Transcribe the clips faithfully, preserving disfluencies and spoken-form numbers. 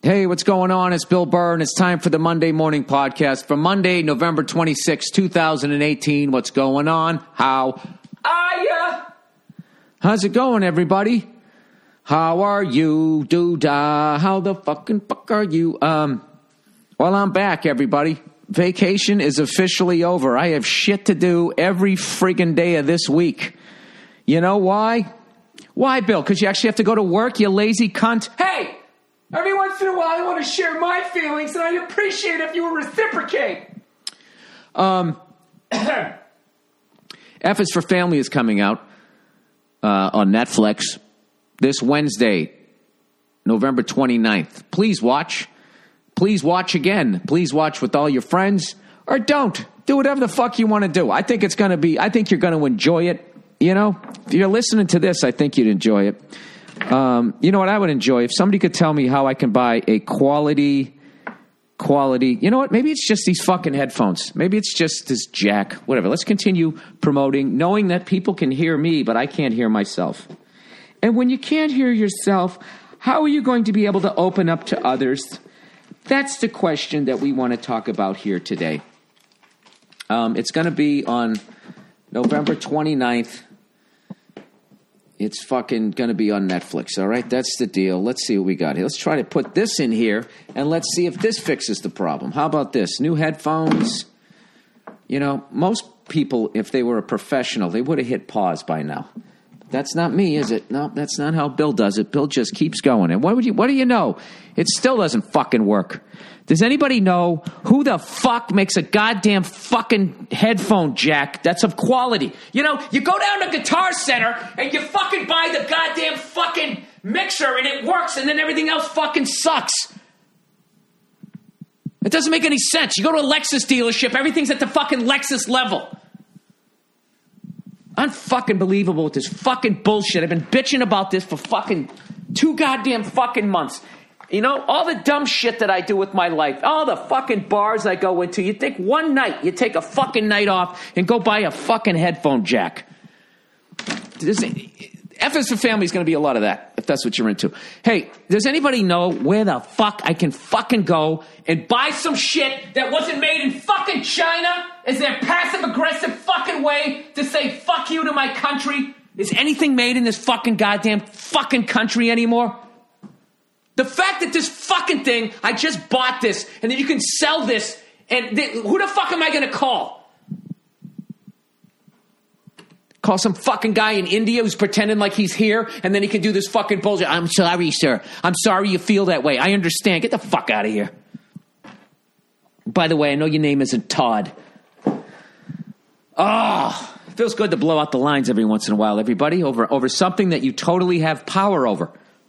Hey, what's going on? It's Bill Burr, and it's time for the Monday Morning Podcast for Monday, November twenty-sixth, twenty eighteen. What's going on? How are ya? How's it going, everybody? How are you, doo-dah? How the fucking fuck are you? Um, well, I'm back, everybody. Vacation is officially over. I have shit to do every friggin' day of this week. You know why? Why, Bill? Because you actually have to go to work, you lazy cunt. Hey! Every once in a while, I want to share my feelings, and I'd appreciate if you would reciprocate. Um, F is for Family is coming out uh, on Netflix this Wednesday, November twenty-ninth. Please watch. Please watch again. Please watch with all your friends, or don't. Do whatever the fuck you want to do. I think it's going to be, I think you're going to enjoy it. You know, if you're listening to this, I think you'd enjoy it. Um, you know what I would enjoy? If somebody could tell me how I can buy a quality, quality, you know what? Maybe it's just these fucking headphones. Maybe it's just this jack, whatever. Let's continue promoting, knowing that people can hear me, but I can't hear myself. And when you can't hear yourself, how are you going to be able to open up to others? That's the question that we want to talk about here today. Um, it's going to be on November twenty-ninth. It's fucking going to be on Netflix, all right? That's the deal. Let's see what we got here. Let's try to put this in here, and let's see if this fixes the problem. How about this? New headphones. You know, most people, if they were a professional, they would have hit pause by now. That's not me, is it? No, that's not how Bill does it. Bill just keeps going. And what would you? What do you know? It still doesn't fucking work. Does anybody know who the fuck makes a goddamn fucking headphone jack that's of quality? You know, you go down to Guitar Center and you fucking buy the goddamn fucking mixer and it works and then everything else fucking sucks. It doesn't make any sense. You go to a Lexus dealership, everything's at the fucking Lexus level. Unfucking believable with this fucking bullshit. I've been bitching about this for fucking two goddamn fucking months. You know, all the dumb shit that I do with my life, all the fucking bars I go into, you think one night, you take a fucking night off and go buy a fucking headphone jack. This, F is for Family is going to be a lot of that, if that's what you're into. Hey, does anybody know where the fuck I can fucking go and buy some shit that wasn't made in fucking China? Is there a passive-aggressive fucking way to say fuck you to my country? Is anything made in this fucking goddamn fucking country anymore? The fact that this fucking thing, I just bought this, and then you can sell this, and th- who the fuck am I going to call? Call some fucking guy in India who's pretending like he's here, and then he can do this fucking bullshit. I'm sorry, sir. I'm sorry you feel that way. I understand. Get the fuck out of here. By the way, I know your name isn't Todd. Oh, it feels good to blow out the lines every once in a while, everybody, over, over something that you totally have power over.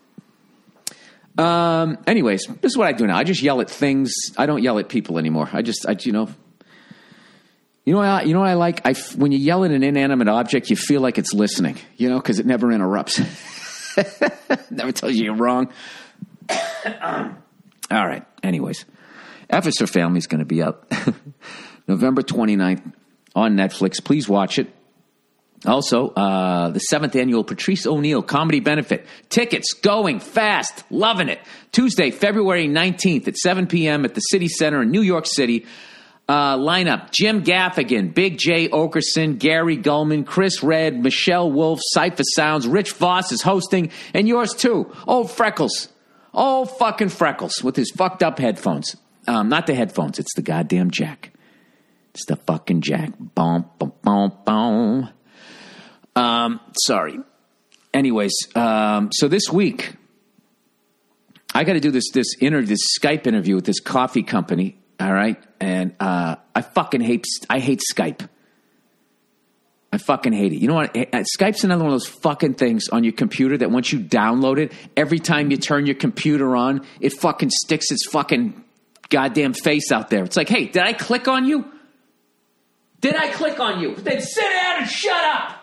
Um. Anyways, this is what I do now. I just yell at things. I don't yell at people anymore. I just, I, you know, you know, what I, you know what I like. I when you yell at an inanimate object, you feel like it's listening. You know, because it never interrupts. Never tells you you're wrong. um, all right. Anyways, F is for Family is going to be out November twenty-ninth on Netflix. Please watch it. Also, uh, the seventh annual Patrice O'Neal Comedy Benefit. Tickets going fast. Loving it. Tuesday, February nineteenth at seven p.m. at the City Center in New York City. Uh, lineup, Jim Gaffigan, Big J. Okerson, Gary Gulman, Chris Redd, Michelle Wolf, Cypher Sounds, Rich Voss is hosting, and yours too. Old Freckles. Old fucking Freckles with his fucked up headphones. Um, not the headphones, it's the goddamn jack. It's the fucking jack. Boom, boom, boom, boom. Um, sorry. Anyways, um, so this week, I got to do this this inter this Skype interview with this coffee company. All right, and uh, I fucking hate I hate Skype. I fucking hate it. You know what? Skype's another one of those fucking things on your computer that once you download it, every time you turn your computer on, it fucking sticks its fucking goddamn face out there. It's like, hey, did I click on you? Did I click on you? Then sit down and shut up.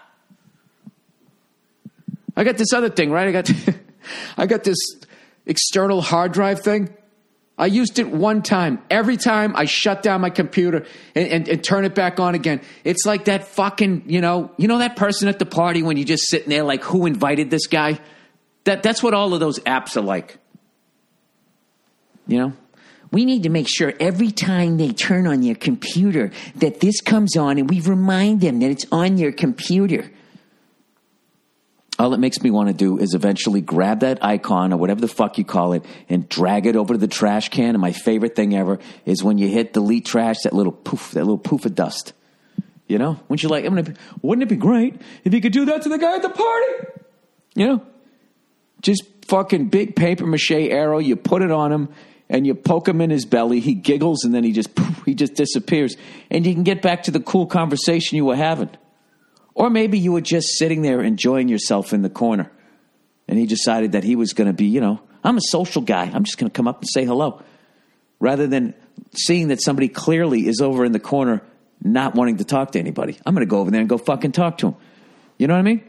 I got this other thing, right? I got, I got this external hard drive thing. I used it one time. Every time I shut down my computer and, and, and turn it back on again, it's like that fucking, you know, you know that person at the party when you're just sitting there like, who invited this guy? That That's what all of those apps are like. You know? We need to make sure every time they turn on your computer that this comes on and we remind them that it's on your computer. All it makes me want to do is eventually grab that icon or whatever the fuck you call it and drag it over to the trash can. And my favorite thing ever is when you hit delete trash, that little poof, that little poof of dust. You know? Wouldn't you like, I'm gonna, wouldn't it be great if you could do that to the guy at the party? You know? Just fucking big paper mache arrow, you put it on him. And you poke him in his belly, he giggles, and then he just poof, he just disappears. And you can get back to the cool conversation you were having. Or maybe you were just sitting there enjoying yourself in the corner. And he decided that he was going to be, you know, I'm a social guy. I'm just going to come up and say hello. Rather than seeing that somebody clearly is over in the corner not wanting to talk to anybody. I'm going to go over there and go fucking talk to him. You know what I mean?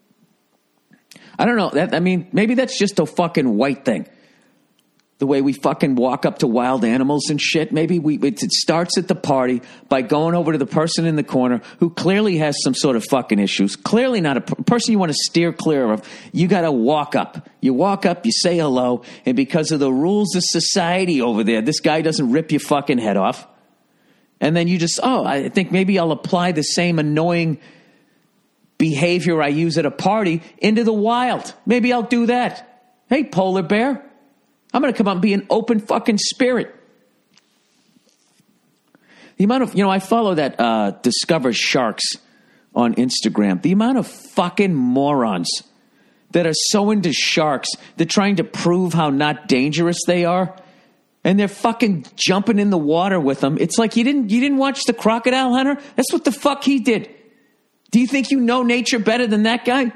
I don't know. That I mean, maybe that's just a fucking white thing. The way we fucking walk up to wild animals and shit. Maybe we it starts at the party by going over to the person in the corner who clearly has some sort of fucking issues. Clearly not a p- person you want to steer clear of. You got to walk up. You walk up, you say hello, and because of the rules of society over there, this guy doesn't rip your fucking head off. And then you just, oh, I think maybe I'll apply the same annoying behavior I use at a party into the wild. Maybe I'll do that. Hey, polar bear. I'm going to come out and be an open fucking spirit. The amount of, you know, I follow that uh, Discover Sharks on Instagram. The amount of fucking morons that are so into sharks, they're trying to prove how not dangerous they are. And they're fucking jumping in the water with them. It's like you didn't, you didn't watch The Crocodile Hunter? That's what the fuck he did. Do you think you know nature better than that guy?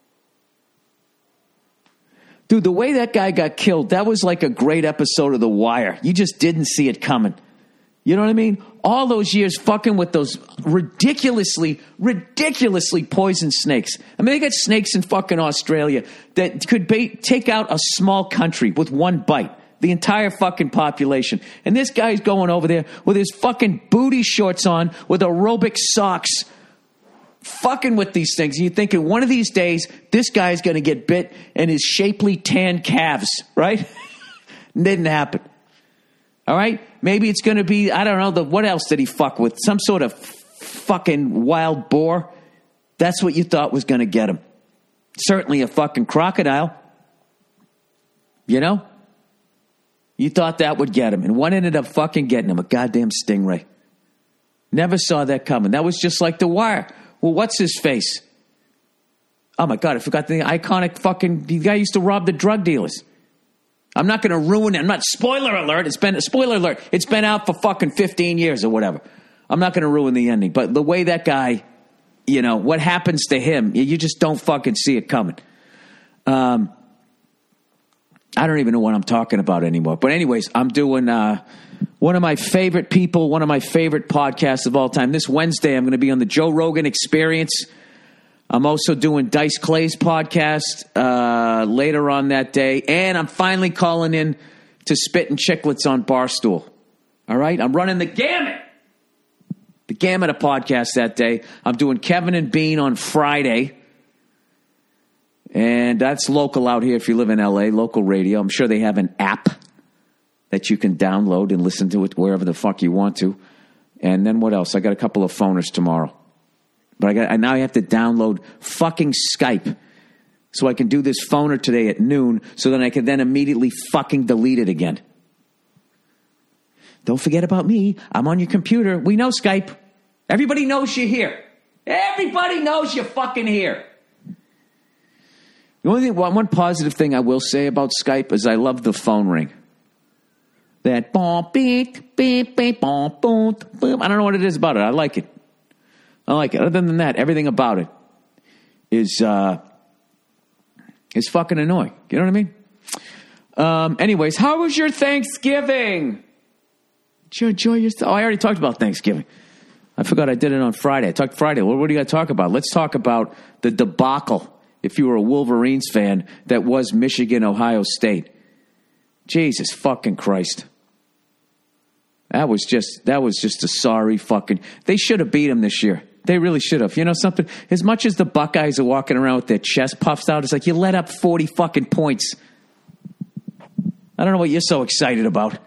Dude, the way that guy got killed, that was like a great episode of The Wire. You just didn't see it coming. You know what I mean? All those years fucking with those ridiculously, ridiculously poisoned snakes. I mean, they got snakes in fucking Australia that could ba- take out a small country with one bite. The entire fucking population. And this guy's going over there with his fucking booty shorts on with aerobic socks. Fucking with these things. And you're thinking one of these days, this guy's going to get bit and his shapely tan calves, right? Didn't happen. All right? Maybe it's going to be, I don't know, the what else did he fuck with? Some sort of fucking wild boar. That's what you thought was going to get him. Certainly a fucking crocodile. You know? You thought that would get him. And what ended up fucking getting him? A goddamn stingray. Never saw that coming. That was just like The Wire. Well, what's his face? Oh, my God, I forgot the iconic fucking... The guy used to rob the drug dealers. I'm not going to ruin it. I'm not... Spoiler alert. It's been... Spoiler alert. It's been out for fucking fifteen years or whatever. I'm not going to ruin the ending. But the way that guy... You know, what happens to him, you just don't fucking see it coming. Um, I don't even know what I'm talking about anymore. But anyways, I'm doing... Uh, One of my favorite people, one of my favorite podcasts of all time. This Wednesday, I'm going to be on the Joe Rogan Experience. I'm also doing Dice Clay's podcast uh, later on that day. And I'm finally calling in to Spit and Chicklets on Barstool. All right? I'm running the gamut. The gamut of podcasts that day. I'm doing Kevin and Bean on Friday. And that's local out here if you live in L A, local radio. I'm sure they have an app that you can download and listen to it wherever the fuck you want to. And then what else? I got a couple of phoners tomorrow. But I got I now I have to download fucking Skype so I can do this phoner today at noon so that I can then immediately fucking delete it again. Don't forget about me. I'm on your computer. We know Skype. Everybody knows you're here. Everybody knows you're fucking here. The only thing, one positive thing I will say about Skype is I love the phone ring. That boom, beep, beep, beep, boom, boom, boom. I don't know what it is about it. I like it. I like it. Other than that, everything about it is uh, is fucking annoying. You know what I mean? Um, anyways, how was your Thanksgiving? Did you enjoy your? Oh, I already talked about Thanksgiving. I forgot I did it on Friday. I talked Friday. What, what do you got to talk about? Let's talk about the debacle, if you were a Wolverines fan, that was Michigan, Ohio State. Jesus fucking Christ. That was just, that was just a sorry fucking, they should have beat them this year. They really should have. You know something? As much as the Buckeyes are walking around with their chest puffed out, it's like you let up forty fucking points. I don't know what you're so excited about.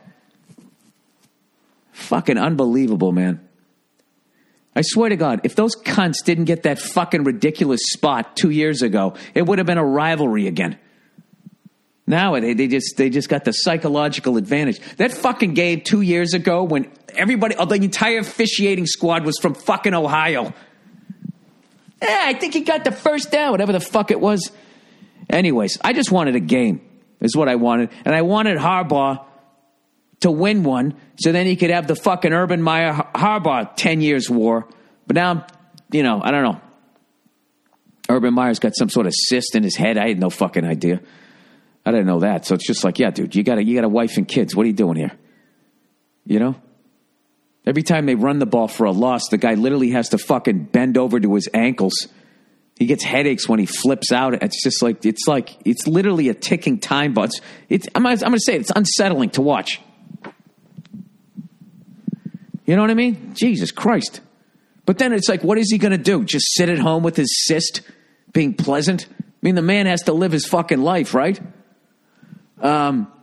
Fucking unbelievable, man. I swear to God, if those cunts didn't get that fucking ridiculous spot two years ago, it would have been a rivalry again. Now they, they just they just got the psychological advantage. That fucking game two years ago when everybody, oh, the entire officiating squad was from fucking Ohio. Yeah, I think he got the first down, whatever the fuck it was. Anyways, I just wanted a game, is what I wanted. And I wanted Harbaugh to win one, so then he could have the fucking Urban Meyer Harbaugh ten years war. But now, you know, I don't know. Urban Meyer's got some sort of cyst in his head. I had no fucking idea. I didn't know that. So it's just like, yeah, dude, you got a, you got a wife and kids. What are you doing here? You know? Every time they run the ball for a loss, the guy literally has to fucking bend over to his ankles. He gets headaches when he flips out. It's just like, it's like, it's literally a ticking time bomb. It's, it's, I'm, I'm going to say it, it's unsettling to watch. You know what I mean? Jesus Christ. But then it's like, what is he going to do? Just sit at home with his cyst being pleasant? I mean, the man has to live his fucking life, right? Um.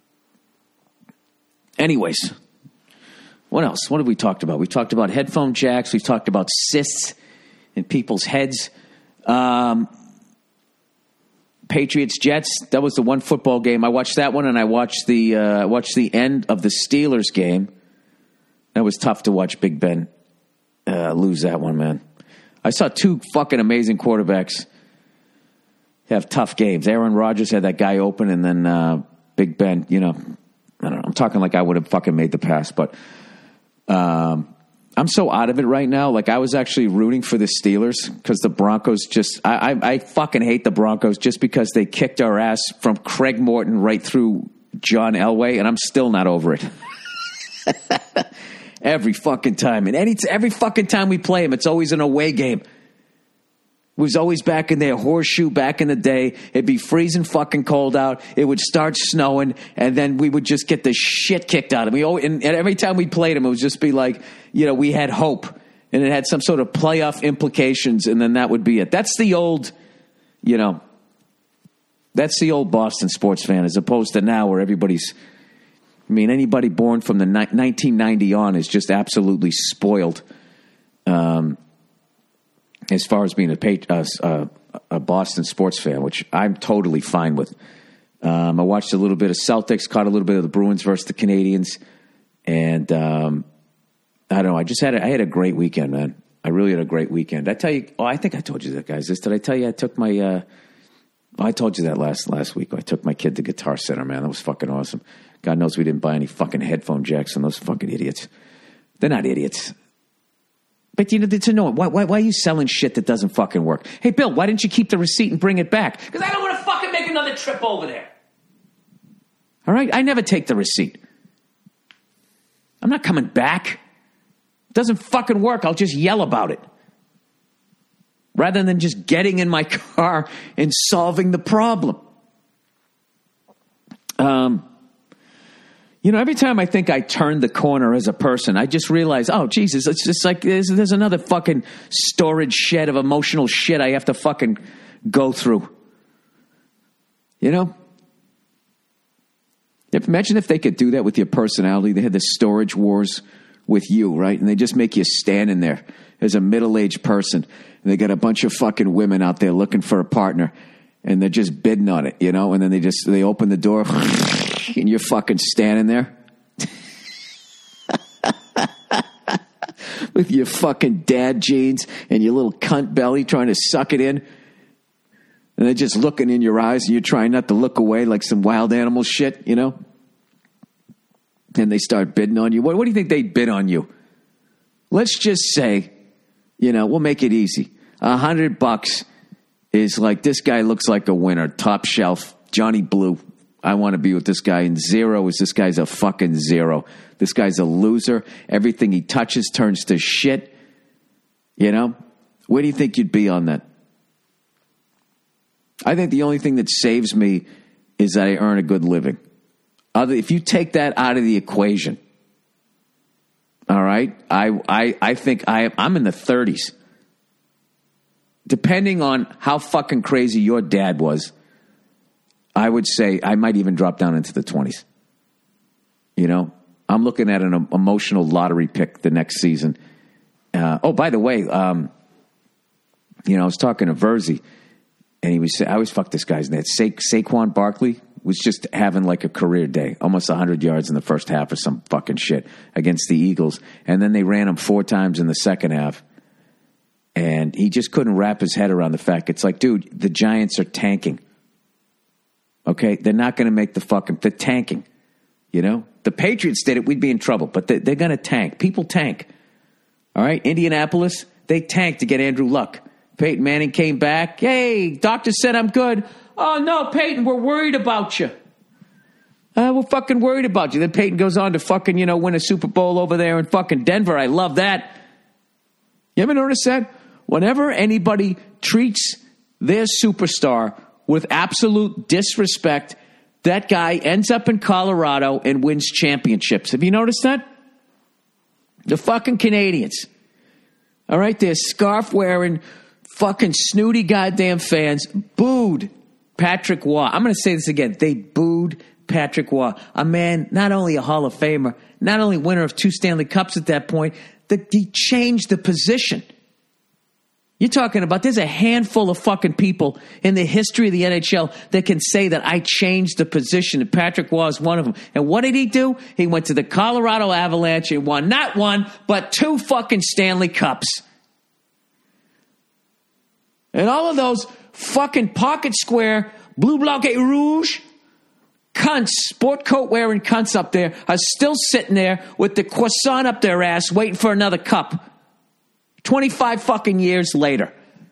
Anyways, what else? What have we talked about? We talked about headphone jacks. We've talked about cysts in people's heads. Um, Patriots, Jets. That was the one football game. I watched that one, and I watched the uh, watched the end of the Steelers game. That was tough to watch Big Ben uh, lose that one, man. I saw two fucking amazing quarterbacks have tough games. Aaron Rodgers had that guy open, and then uh, Big Ben, you know, I don't know. I'm talking like I would have fucking made the pass, but um, I'm so out of it right now. Like, I was actually rooting for the Steelers because the Broncos just, I, I, I fucking hate the Broncos just because they kicked our ass from Craig Morton right through John Elway, and I'm still not over it. Every fucking time. And any every fucking time we play them, it's always an away game. It was always back in their horseshoe back in the day. It'd be freezing fucking cold out. It would start snowing, and then we would just get the shit kicked out of me. And, and every time we played them, it would just be like, you know, we had hope, and it had some sort of playoff implications, and then that would be it. That's the old, you know, that's the old Boston sports fan, as opposed to now where everybody's, I mean, anybody born from the ni- nineteen ninety on is just absolutely spoiled. Um. As far as being a, uh, a Boston sports fan, which I'm totally fine with. Um, I watched a little bit of Celtics, caught a little bit of the Bruins versus the Canadians, and um, I don't know. I just had a, I had a great weekend, man. I really had a great weekend. Did I tell you? Oh, I think I told you that, guys. This did I tell you? I took my. Uh, oh, I told you that last last week. I took my kid to Guitar Center, man. That was fucking awesome. God knows we didn't buy any fucking headphone jacks from those fucking idiots. They're not idiots. But, you know, it's annoying. Why, why, why are you selling shit that doesn't fucking work? Hey, Bill, why didn't you keep the receipt and bring it back? Because I don't want to fucking make another trip over there. All right? I never take the receipt. I'm not coming back. It doesn't fucking work. I'll just yell about it. Rather than just getting in my car and solving the problem. Um... You know, every time I think I turned the corner as a person, I just realize, oh, Jesus, it's just like there's, there's another fucking storage shed of emotional shit I have to fucking go through. You know? Imagine if they could do that with your personality. They had the storage wars with you, right? And they just make you stand in there as a middle-aged person. And they got a bunch of fucking women out there looking for a partner. And they're just bidding on it, you know? And then they just, they open the door and you're fucking standing there with your fucking dad jeans and your little cunt belly trying to suck it in. And they're just looking in your eyes and you're trying not to look away like some wild animal shit, you know? And they start bidding on you. What, what do you think they bid on you? Let's just say, you know, we'll make it easy. A hundred bucks is like, this guy looks like a winner, top shelf, Johnny Blue. I want to be with this guy. And zero is this guy's a fucking zero. This guy's a loser. Everything he touches turns to shit. You know? Where do you think you'd be on that? I think the only thing that saves me is that I earn a good living. Other, if you take that out of the equation, all right, I I, I think I, I'm in the thirties. Depending on how fucking crazy your dad was, I would say I might even drop down into the twenties. You know, I'm looking at an emotional lottery pick the next season. Uh, oh, by the way, um, you know, I was talking to Verzi, and he was saying, I always fuck this guy's name. Sa- Saquon Barkley was just having like a career day, almost one hundred yards in the first half or some fucking shit against the Eagles. And then they ran him four times in the second half. And he just couldn't wrap his head around the fact. It's like, dude, the Giants are tanking. Okay? They're not going to make the fucking, they're tanking. You know? The Patriots did it, we'd be in trouble. But they, they're going to tank. People tank. All right? Indianapolis, they tanked to get Andrew Luck. Peyton Manning came back. Hey, doctor said I'm good. Oh, no, Peyton, we're worried about you. Uh, we're fucking worried about you. Then Peyton goes on to fucking, you know, win a Super Bowl over there in fucking Denver. I love that. You ever notice that? Whenever anybody treats their superstar with absolute disrespect, that guy ends up in Colorado and wins championships. Have you noticed that? The fucking Canadians. All right, they're scarf-wearing, fucking snooty goddamn fans booed Patrick Waugh. I'm going to say this again. They booed Patrick Waugh, a man, not only a Hall of Famer, not only winner of two Stanley Cups at that point, that he changed the position. You're talking about there's a handful of fucking people in the history of the N H L that can say that I changed the position, and Patrick Waugh is one of them. And what did he do? He went to the Colorado Avalanche and won not one, but two fucking Stanley Cups. And all of those fucking pocket square, blue bloc et rouge cunts, sport coat wearing cunts up there are still sitting there with the croissant up their ass waiting for another cup. twenty-five fucking years later.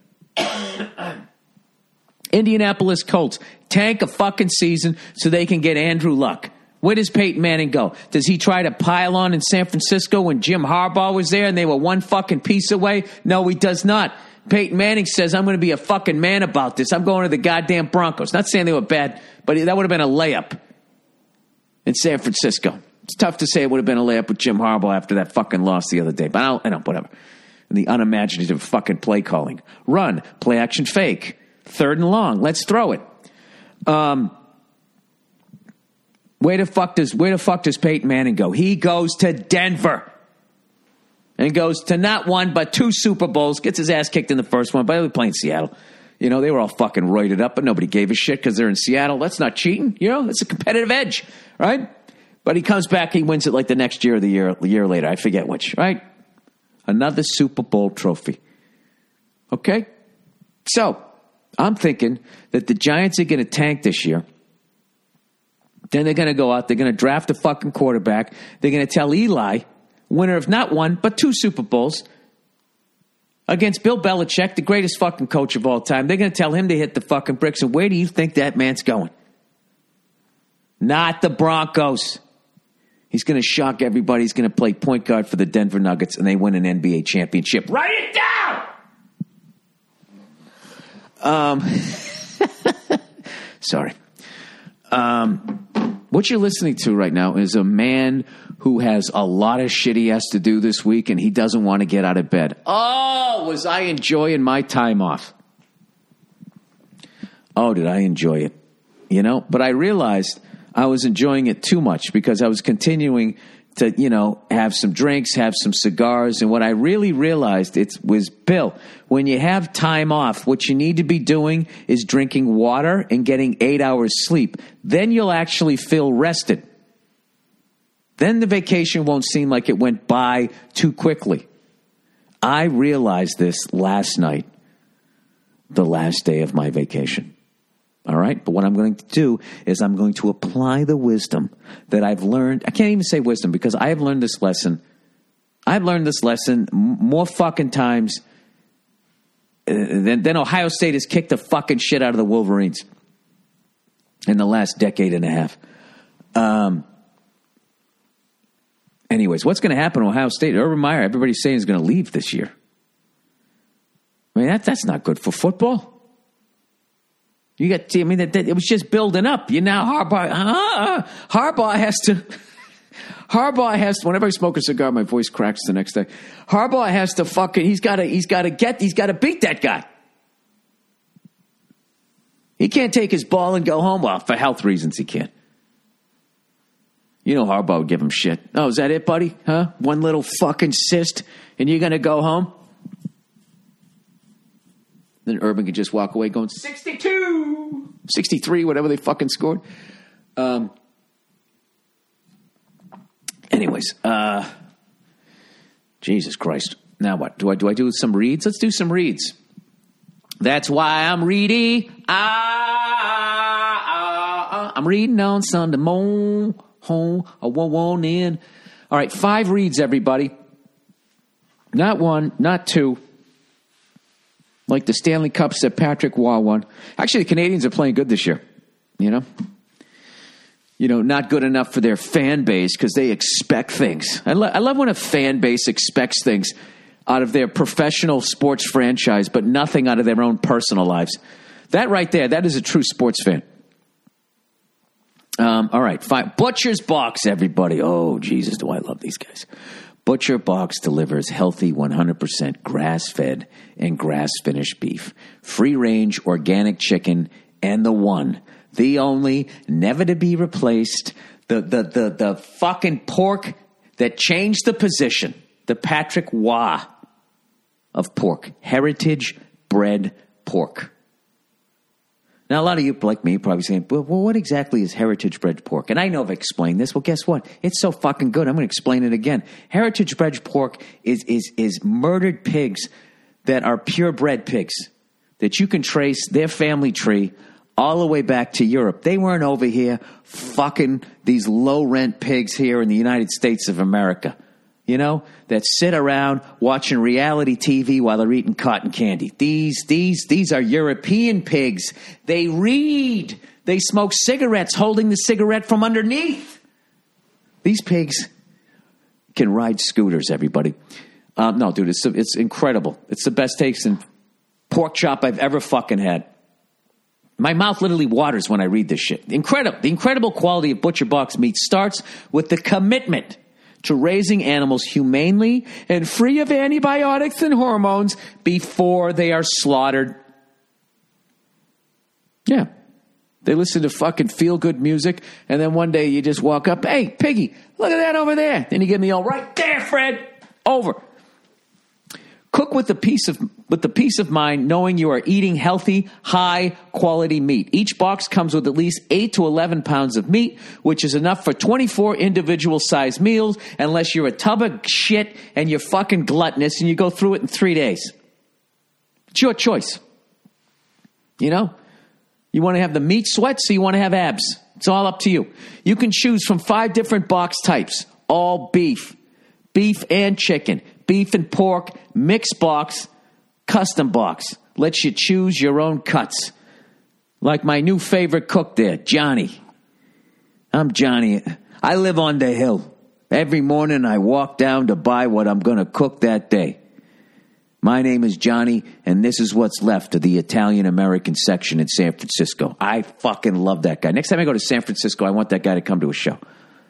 Indianapolis Colts tank a fucking season so they can get Andrew Luck. Where does Peyton Manning go? Does he try to pile on in San Francisco when Jim Harbaugh was there and they were one fucking piece away? No, he does not. Peyton Manning says, I'm going to be a fucking man about this. I'm going to the goddamn Broncos. Not saying they were bad, but that would have been a layup in San Francisco. It's tough to say it would have been a layup with Jim Harbaugh after that fucking loss the other day. But I don't, I don't whatever. And the unimaginative fucking play calling. Run, play action fake, third and long. Let's throw it. Um, where the fuck does where the fuck does Peyton Manning go? He goes to Denver. And goes to not one, but two Super Bowls. Gets his ass kicked in the first one. But they were playing Seattle. You know, they were all fucking roided up, but nobody gave a shit because they're in Seattle. That's not cheating. You know, that's a competitive edge, right? But he comes back, he wins it like the next year or the year, the year later. I forget which, right? Another Super Bowl trophy. Okay? So, I'm thinking that the Giants are going to tank this year. Then they're going to go out. They're going to draft a fucking quarterback. They're going to tell Eli, winner of not one, but two Super Bowls, against Bill Belichick, the greatest fucking coach of all time. They're going to tell him to hit the fucking bricks. And where do you think that man's going? Not the Broncos. He's going to shock everybody. He's going to play point guard for the Denver Nuggets, and they win an N B A championship. Write it down! Um, sorry. Um, what you're listening to right now is a man who has a lot of shit he has to do this week, and he doesn't want to get out of bed. Oh, was I enjoying my time off? Oh, did I enjoy it? You know, but I realized I was enjoying it too much because I was continuing to, you know, have some drinks, have some cigars. And what I really realized it was, Bill, when you have time off, what you need to be doing is drinking water and getting eight hours sleep. Then you'll actually feel rested. Then the vacation won't seem like it went by too quickly. I realized this last night, the last day of my vacation. All right? But what I'm going to do is I'm going to apply the wisdom that I've learned. I can't even say wisdom because I have learned this lesson. I've learned this lesson more fucking times than, than Ohio State has kicked the fucking shit out of the Wolverines in the last decade and a half. Um... Anyways, what's going to happen to Ohio State? Urban Meyer, everybody's saying is going to leave this year. I mean, that, that's not good for football. You got, I mean, that, that, it was just building up. You now Harbaugh, uh, Harbaugh has to, Harbaugh has to, whenever I smoke a cigar, my voice cracks the next day. Harbaugh has to fucking, he's got to, he's got to get, he's got to beat that guy. He can't take his ball and go home. Well, for health reasons, he can't. You know Harbaugh would give him shit. Oh, is that it, buddy? Huh? One little fucking cyst, and you're going to go home? Then Urban could just walk away going, sixty-two, sixty-three, whatever they fucking scored. Um. Anyways, uh, Jesus Christ. Now what? Do I do I do some reads? Let's do some reads. That's why I'm ready. Ah, ah, ah. I'm reading on Sunday morning. Home, I won't want in. All right, five reads, everybody. Not one, not two. Like the Stanley Cups that Patrick Waugh won. Actually, the Canadians are playing good this year. You know? You know, not good enough for their fan base because they expect things. I, lo- I love when a fan base expects things out of their professional sports franchise, but nothing out of their own personal lives. That right there, that is a true sports fan. Um, all right, fine. Butcher's Box, everybody. Oh, Jesus, do I love these guys. Butcher Box delivers healthy one hundred percent grass-fed and grass-finished beef, free-range organic chicken, and the one, the only, never to be replaced, the, the, the, the fucking pork that changed the position, the Patrick Waugh of pork, heritage bred pork. Now, a lot of you, like me, probably saying, well, what exactly is heritage bred pork? And I know I've explained this. Well, guess what? It's so fucking good. I'm going to explain it again. Heritage bred pork is, is, is murdered pigs that are purebred pigs, that you can trace their family tree all the way back to Europe. They weren't over here fucking these low-rent pigs here in the United States of America, you know, that sit around watching reality T V while they're eating cotton candy. These, these, these are European pigs. They read. They smoke cigarettes holding the cigarette from underneath. These pigs can ride scooters, everybody. Um, no, dude, it's, it's incredible. It's the best tasting pork chop I've ever fucking had. My mouth literally waters when I read this shit. Incredible. The incredible quality of Butcher Box meat starts with the commitment to raising animals humanely and free of antibiotics and hormones before they are slaughtered. Yeah. They listen to fucking feel-good music, and then one day you just walk up, hey, Piggy, look at that over there. Then you give me all, right there, Fred. Over. Cook with the peace of with the peace of mind, knowing you are eating healthy, high-quality meat. Each box comes with at least eight to eleven pounds of meat, which is enough for twenty-four individual-sized meals, unless you're a tub of shit and you're fucking gluttonous and you go through it in three days. It's your choice. You know? You want to have the meat sweats or you want to have abs? It's all up to you. You can choose from five different box types, all beef, beef and chicken, beef and pork, mixed box, custom box. Lets you choose your own cuts. Like my new favorite cook there, Johnny. I'm Johnny. I live on the hill. Every morning I walk down to buy what I'm going to cook that day. My name is Johnny, and this is what's left of the Italian-American section in San Francisco. I fucking love that guy. Next time I go to San Francisco, I want that guy to come to a show.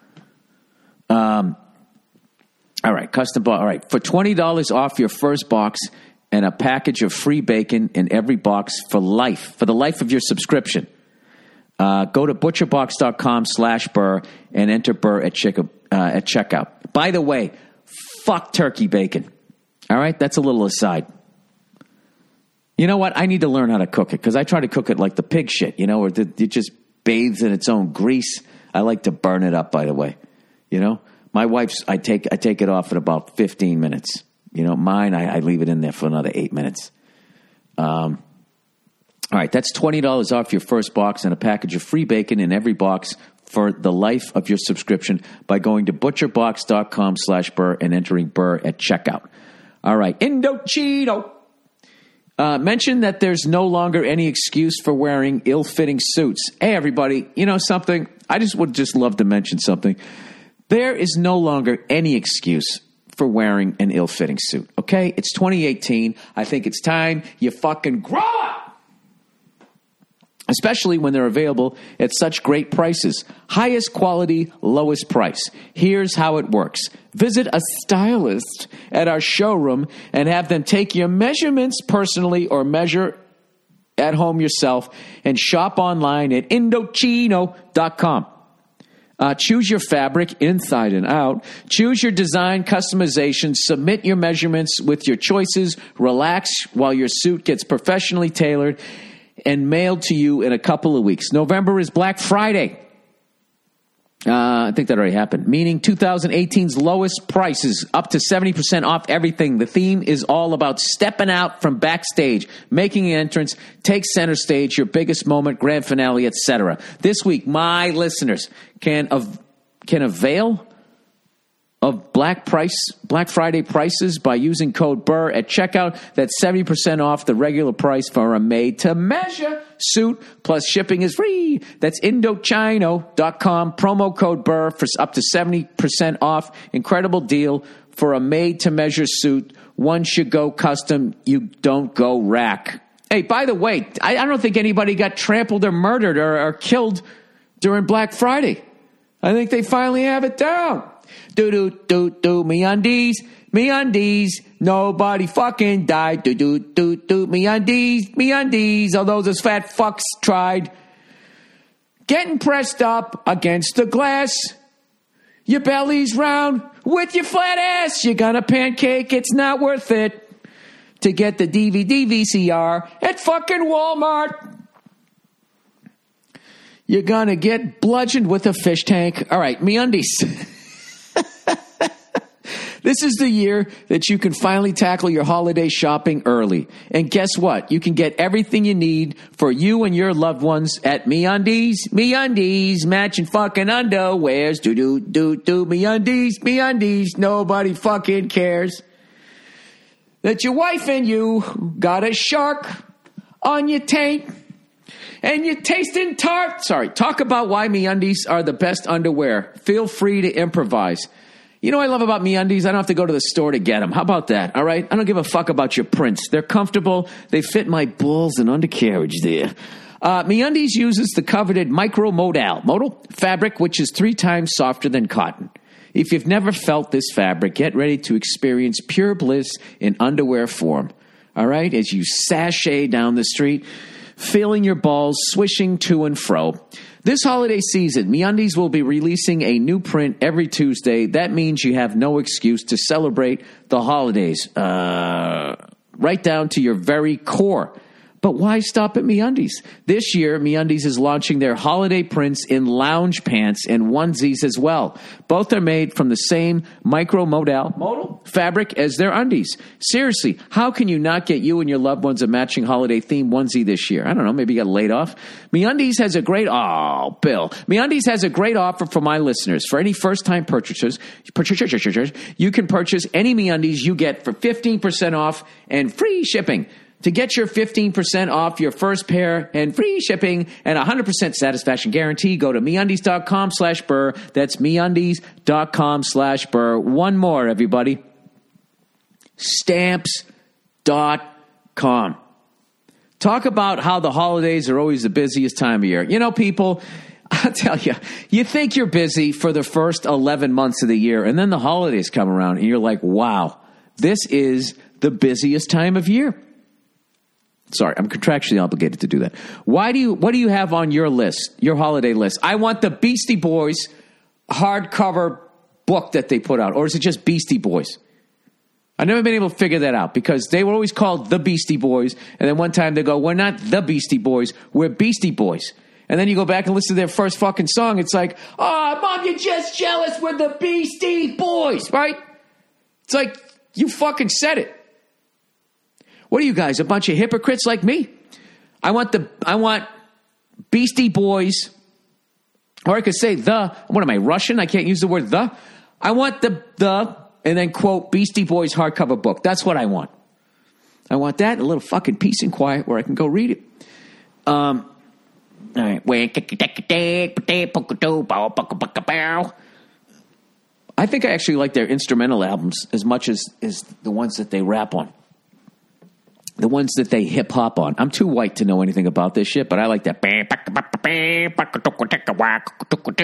Um... All right, custom box. All right, for twenty dollars off your first box and a package of free bacon in every box for life, for the life of your subscription, uh, go to butcherbox.com slash Burr and enter Burr at, check, uh, at checkout. By the way, fuck turkey bacon. All right, that's a little aside. You know what? I need to learn how to cook it because I try to cook it like the pig shit, you know, or it just bathes in its own grease. I like to burn it up, by the way, you know. My wife's, I take I take it off in about fifteen minutes. You know, mine, I, I leave it in there for another eight minutes. Um, all right, that's twenty dollars off your first box and a package of free bacon in every box for the life of your subscription by going to butcherbox.com slash Burr and entering Burr at checkout. All right, Indochino. Uh, mention that there's no longer any excuse for wearing ill-fitting suits. Hey, everybody, you know something? I just would just love to mention something. There is no longer any excuse for wearing an ill-fitting suit, okay? It's twenty eighteen. I think it's time you fucking grow up. Especially when they're available at such great prices. Highest quality, lowest price. Here's how it works. Visit a stylist at our showroom and have them take your measurements personally or measure at home yourself and shop online at Indochino dot com. Uh, choose your fabric inside and out. Choose your design customization. Submit your measurements with your choices. Relax while your suit gets professionally tailored and mailed to you in a couple of weeks. November is Black Friday. Uh, I think that already happened. Meaning twenty eighteen's lowest prices, up to seventy percent off everything. The theme is all about stepping out from backstage, making an entrance, take center stage, your biggest moment, grand finale, et cetera. This week, my listeners can av- can avail of Black price Black Friday prices by using code B U R R at checkout. That's seventy percent off the regular price for a made-to-measure suit, plus shipping is free. That's Indochino dot com, promo code B U R R for up to seventy percent off. Incredible deal for a made-to-measure suit. Once you go custom, you don't go rack. Hey, by the way, I, I don't think anybody got trampled or murdered or, or killed during Black Friday. I think they finally have it down. Do do do do me undies, me undies. Nobody fucking died. Do do do do me undies, me undies. Although those fat fucks tried getting pressed up against the glass. Your belly's round with your flat ass. You're gonna pancake. It's not worth it to get the D V D V C R at fucking Walmart. You're gonna get bludgeoned with a fish tank. All right, me undies. This is the year that you can finally tackle your holiday shopping early. And guess what? You can get everything you need for you and your loved ones at MeUndies. MeUndies, matching fucking underwears. Do do do do MeUndies, MeUndies. Nobody fucking cares that your wife and you got a shark on your tank and you're tasting tart. Sorry, talk about why MeUndies are the best underwear. Feel free to improvise. You know what I love about MeUndies? I don't have to go to the store to get them. How about that? All right? I don't give a fuck about your prints. They're comfortable. They fit my balls and undercarriage there. Uh, MeUndies uses the coveted micro-modal modal fabric, which is three times softer than cotton. If you've never felt this fabric, get ready to experience pure bliss in underwear form. All right? As you sashay down the street, feeling your balls swishing to and fro. This holiday season, MeUndies will be releasing a new print every Tuesday. That means you have no excuse to celebrate the holidays, uh, right down to your very core. But why stop at MeUndies? This year, MeUndies is launching their holiday prints in lounge pants and onesies as well. Both are made from the same micro-modal modal fabric as their undies. Seriously, how can you not get you and your loved ones a matching holiday-themed onesie this year? I don't know, maybe you got laid off. MeUndies has a great, oh, Bill. MeUndies has a great offer for my listeners. For any first-time purchasers, you can purchase any MeUndies you get for fifteen percent off and free shipping. To get your fifteen percent off your first pair and free shipping and a one hundred percent satisfaction guarantee, go to MeUndies.com slash Burr. That's MeUndies.com slash Burr. One more, everybody. Stamps dot com. Talk about how the holidays are always the busiest time of year. You know, people, I'll tell you, you think you're busy for the first eleven months of the year, and then the holidays come around, and you're like, wow, this is the busiest time of year. Sorry, I'm contractually obligated to do that. Why do you? What do you have on your list, your holiday list? I want the Beastie Boys hardcover book that they put out, or is it just Beastie Boys? I've never been able to figure that out because they were always called the Beastie Boys, and then one time they go, "We're not the Beastie Boys, we're Beastie Boys." And then you go back and listen to their first fucking song. It's like, "Oh, Mom, you're just jealous. We're the Beastie Boys," right? It's like you fucking said it. What are you guys, a bunch of hypocrites like me? I want the I want Beastie Boys, or I could say the, what am I, Russian? I can't use the word the. I want the, the, and then quote, Beastie Boys hardcover book. That's what I want. I want that, a little fucking peace and quiet where I can go read it. Um, all right. I think I actually like their instrumental albums as much as, as the ones that they rap on. The ones that they hip hop on. I'm too white to know anything about this shit, but I like that.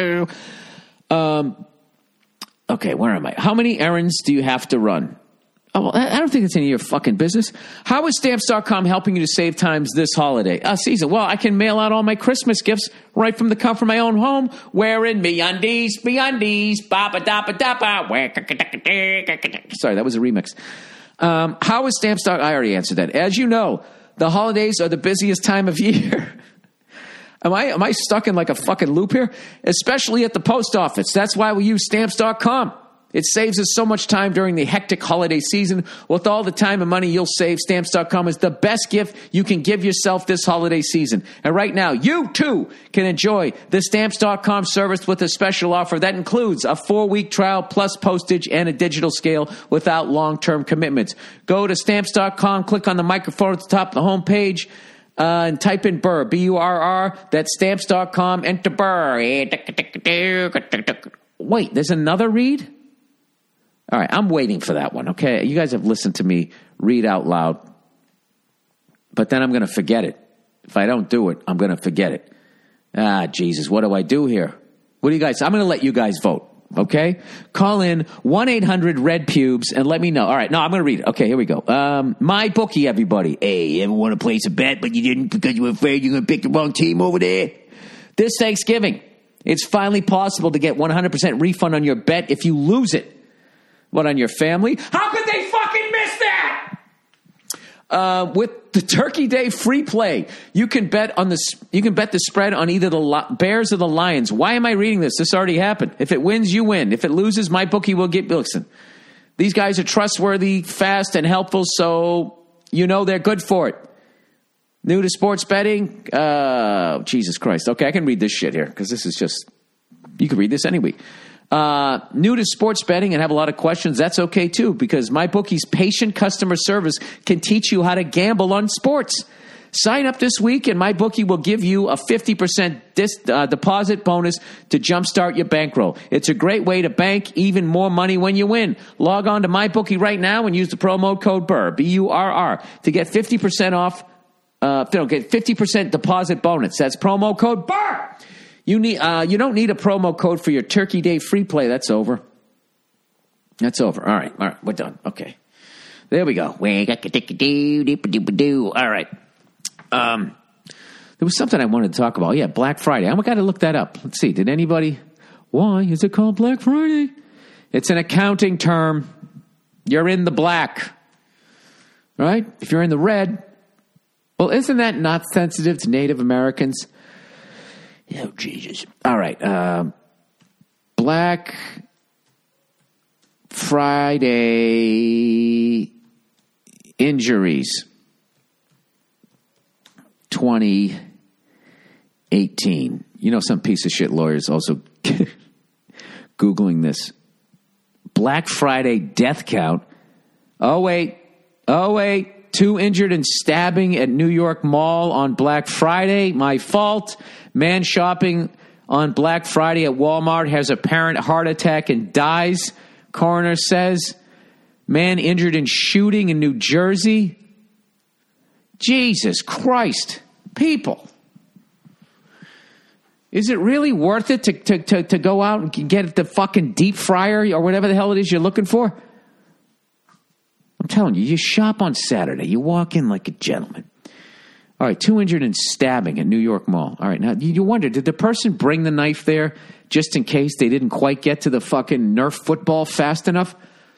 Um, okay, where am I? How many errands do you have to run? Oh, I don't think it's any of your fucking business. How is Stamps dot com helping you to save times this holiday uh, season? Well, I can mail out all my Christmas gifts right from the comfort of my own home, wearing me undies, me undies, ba ba da ba da ba. Sorry, that was a remix. Um, how is Stamps. I already answered that. As you know, the holidays are the busiest time of year. Am I am I stuck in like a fucking loop here? Especially at the post office. That's why we use Stamps dot com. It saves us so much time during the hectic holiday season. With all the time and money you'll save, Stamps dot com is the best gift you can give yourself this holiday season. And right now, you too can enjoy the Stamps dot com service with a special offer that includes a four-week trial plus postage and a digital scale without long-term commitments. Go to Stamps dot com, click on the microphone at the top of the homepage, uh, and type in Burr, B U R R. That's Stamps dot com, enter Burr. Wait, there's another read? All right, I'm waiting for that one, okay? You guys have listened to me read out loud, but then I'm going to forget it. If I don't do it, I'm going to forget it. Ah, Jesus, what do I do here? What do you guys, I'm going to let you guys vote, okay? Call in one eight hundred red pubes and let me know. All right, no, I'm going to read it. Okay, here we go. Um, my bookie, everybody. Hey, you ever want to place a bet, but you didn't because you were afraid you're going to pick the wrong team over there? This Thanksgiving, it's finally possible to get one hundred percent refund on your bet if you lose it. What, on your family? How could they fucking miss that? Uh, with the Turkey Day free play, you can bet on the you can bet the spread on either the Bears or the Lions. Why am I reading this? This already happened. If it wins, you win. If it loses, my bookie will get. Listen, these guys are trustworthy, fast, and helpful, so you know they're good for it. New to sports betting? Uh, Jesus Christ. Okay, I can read this shit here because this is just you can read this any week. Uh, new to sports betting and have a lot of questions, that's okay too, because MyBookie's patient customer service can teach you how to gamble on sports. Sign up this week and MyBookie will give you a fifty percent dis, uh, deposit bonus to jumpstart your bankroll. It's a great way to bank even more money when you win. Log on to MyBookie right now and use the promo code BURR, B U R R, to get fifty percent off, uh, no, get fifty percent deposit bonus. That's promo code BURR. You need. Uh, you don't need a promo code for your Turkey Day free play. That's over. That's over. All right. All right. We're done. Okay. There we go. All right. Um, there was something I wanted to talk about. Yeah, Black Friday. I got to look that up. Let's see. Did anybody? Why is it called Black Friday? It's an accounting term. You're in the black, right? If you're in the red, well, isn't that not sensitive to Native Americans? Oh, Jesus. All right. Um, Black Friday injuries twenty eighteen. You know, some piece of shit lawyers also Googling this. Black Friday death count. Oh, wait. Oh, wait. Two injured in stabbing at New York Mall on Black Friday. My fault. Man shopping on Black Friday at Walmart has apparent heart attack and dies, coroner says. Man injured in shooting in New Jersey. Jesus Christ. People. Is it really worth it to, to, to, to go out and get the fucking deep fryer or whatever the hell it is you're looking for? I'm telling you, you shop on Saturday. You walk in like a gentleman. All right, two injured in stabbing at New York Mall. All right, now you wonder, did the person bring the knife there just in case they didn't quite get to the fucking Nerf football fast enough?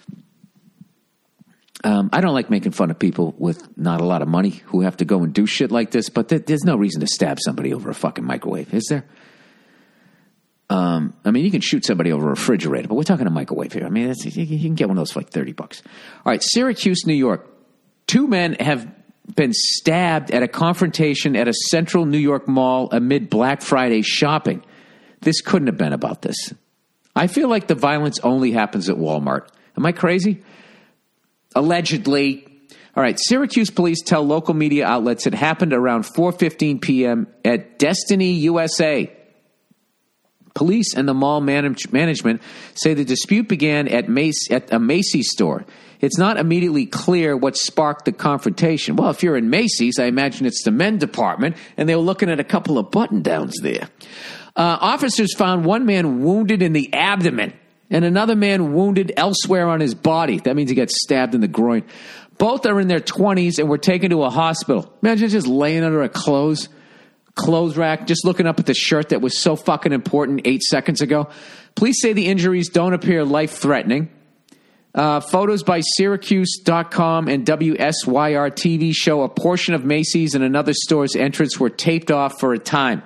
Um, I don't like making fun of people with not a lot of money who have to go and do shit like this, but th- there's no reason to stab somebody over a fucking microwave, is there? Um, I mean, you can shoot somebody over a refrigerator, but we're talking a microwave here. I mean, that's, you can get one of those for like thirty bucks. All right, Syracuse, New York. Two men have been stabbed at a confrontation at a central New York mall amid Black Friday shopping. This couldn't have been about this. I feel like the violence only happens at Walmart. Am I crazy? Allegedly. All right, Syracuse police tell local media outlets it happened around four fifteen p.m. at Destiny U S A. Police and the mall manage- management say the dispute began at, Mace- at a Macy's store. It's not immediately clear what sparked the confrontation. Well, if you're in Macy's, I imagine it's the men department, and they were looking at a couple of button-downs there. Uh, officers found one man wounded in the abdomen and another man wounded elsewhere on his body. That means he got stabbed in the groin. Both are in their twenties and were taken to a hospital. Imagine just laying under a clothes, clothes rack, just looking up at the shirt that was so fucking important eight seconds ago. Police say the injuries don't appear life-threatening. Uh, photos by Syracuse dot com and W S Y R T V show a portion of Macy's and another store's entrance were taped off for a time.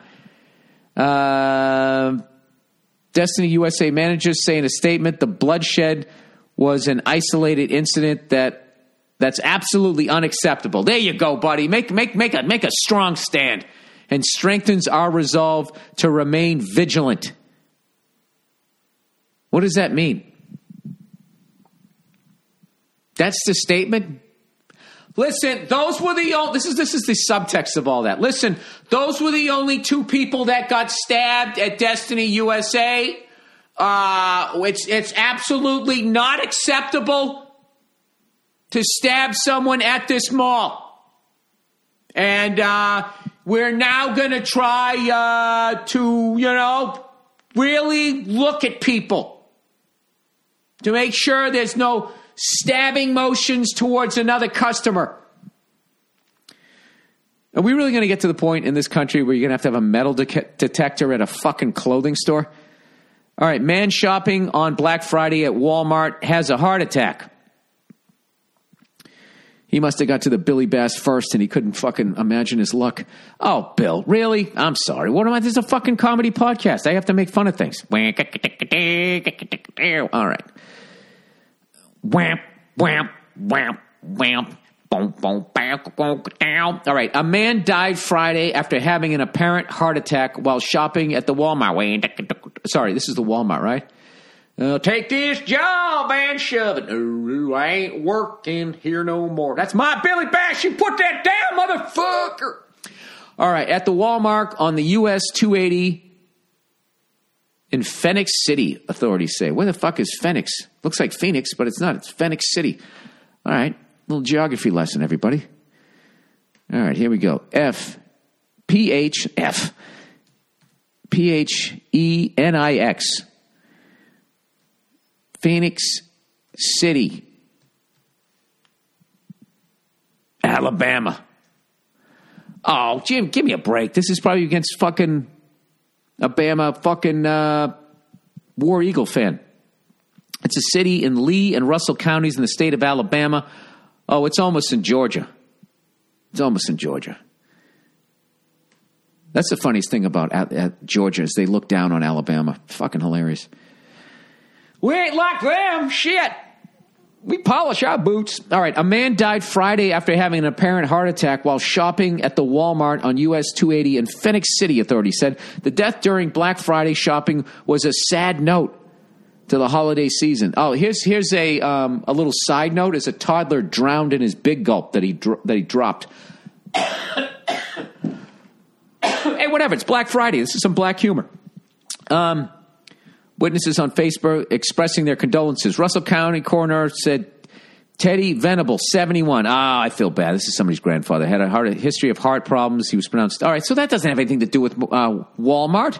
Uh, Destiny U S A managers say in a statement the bloodshed was an isolated incident that that's absolutely unacceptable. There you go, buddy. Make make make a make a strong stand and strengthens our resolve to remain vigilant. What does that mean? That's the statement. Listen, those were the only, this is this is the subtext of all that. Listen, those were the only two people that got stabbed at Destiny U S A. Uh, it's it's absolutely not acceptable to stab someone at this mall. And uh, we're now going to try uh, to, you know, really look at people to make sure there's no stabbing motions towards another customer. Are we really going to get to the point in this country where you're going to have to have a metal de- detector at a fucking clothing store? All right, man shopping on Black Friday at Walmart has a heart attack. He must have got to the Billy Bass first and he couldn't fucking imagine his luck. Oh, Bill, really? I'm sorry. What am I? This is a fucking comedy podcast. I have to make fun of things. All right. Wham, wham, wham, wham, boom, boom, bam, boom, down. All right. A man died Friday after having an apparent heart attack while shopping at the Walmart. Sorry, this is the Walmart, right? Uh, take this job and shove it. Oh, I ain't working here no more. That's my Billy Bash. You put that down, motherfucker. All right. At the Walmart on the U S two eighty in Phoenix City, authorities say. Where the fuck is Phoenix? Looks like Phoenix, but it's not. It's Phoenix City. All right. Little geography lesson, everybody. All right, here we go. F. P H. F. P H E N I X. Phoenix City. Alabama. Oh, Jim, give me a break. This is probably against fucking Alabama fucking uh, War Eagle fan. It's a city in Lee and Russell counties in the state of Alabama. Oh, it's almost in Georgia. It's almost in Georgia. That's the funniest thing about at, at Georgia is they look down on Alabama. Fucking hilarious. We ain't like them. Shit. We polish our boots. All right. A man died Friday after having an apparent heart attack while shopping at the Walmart on U S two eighty in Phoenix City, authorities said. The death during Black Friday shopping was a sad note to the holiday season. Oh, here's here's a um, a little side note. As a toddler drowned in his big gulp that he dro- that he dropped. Hey, whatever. It's Black Friday. This is some black humor. Um. Witnesses on Facebook expressing their condolences. Russell County coroner said Teddy Venable, seventy-one. Ah, I feel bad. This is somebody's grandfather. Had a, heart, a history of heart problems. He was pronounced. All right, so that doesn't have anything to do with uh, Walmart.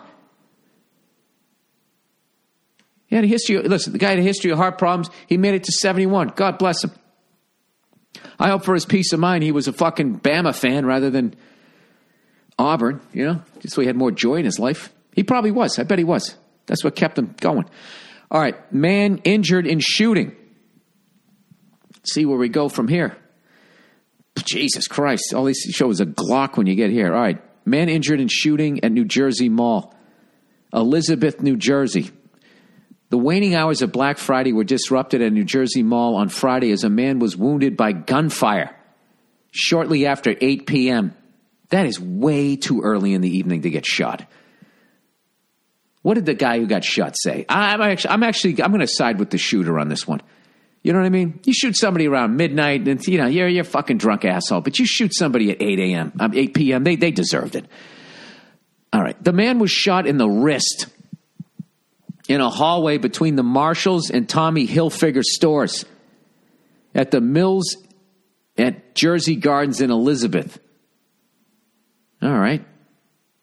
He had a history. Of, listen, the guy had a history of heart problems. He made it to seventy-one. God bless him. I hope for his peace of mind he was a fucking Bama fan rather than Auburn, you know, just so he had more joy in his life. He probably was. I bet he was. That's what kept him going. All right. Man injured in shooting. Let's see where we go from here. Jesus Christ. All these show is a Glock when you get here. All right. Man injured in shooting at New Jersey Mall. Elizabeth, New Jersey. The waning hours of Black Friday were disrupted at New Jersey Mall on Friday as a man was wounded by gunfire shortly after eight p.m. That is way too early in the evening to get shot. What did the guy who got shot say? I'm actually, I'm actually, I'm going to side with the shooter on this one. You know what I mean? You shoot somebody around midnight, and you know you're you're a fucking drunk asshole. But you shoot somebody at eight a.m., um, eight p.m. They they deserved it. All right, the man was shot in the wrist in a hallway between the Marshalls and Tommy Hilfiger stores at the Mills at Jersey Gardens in Elizabeth. All right.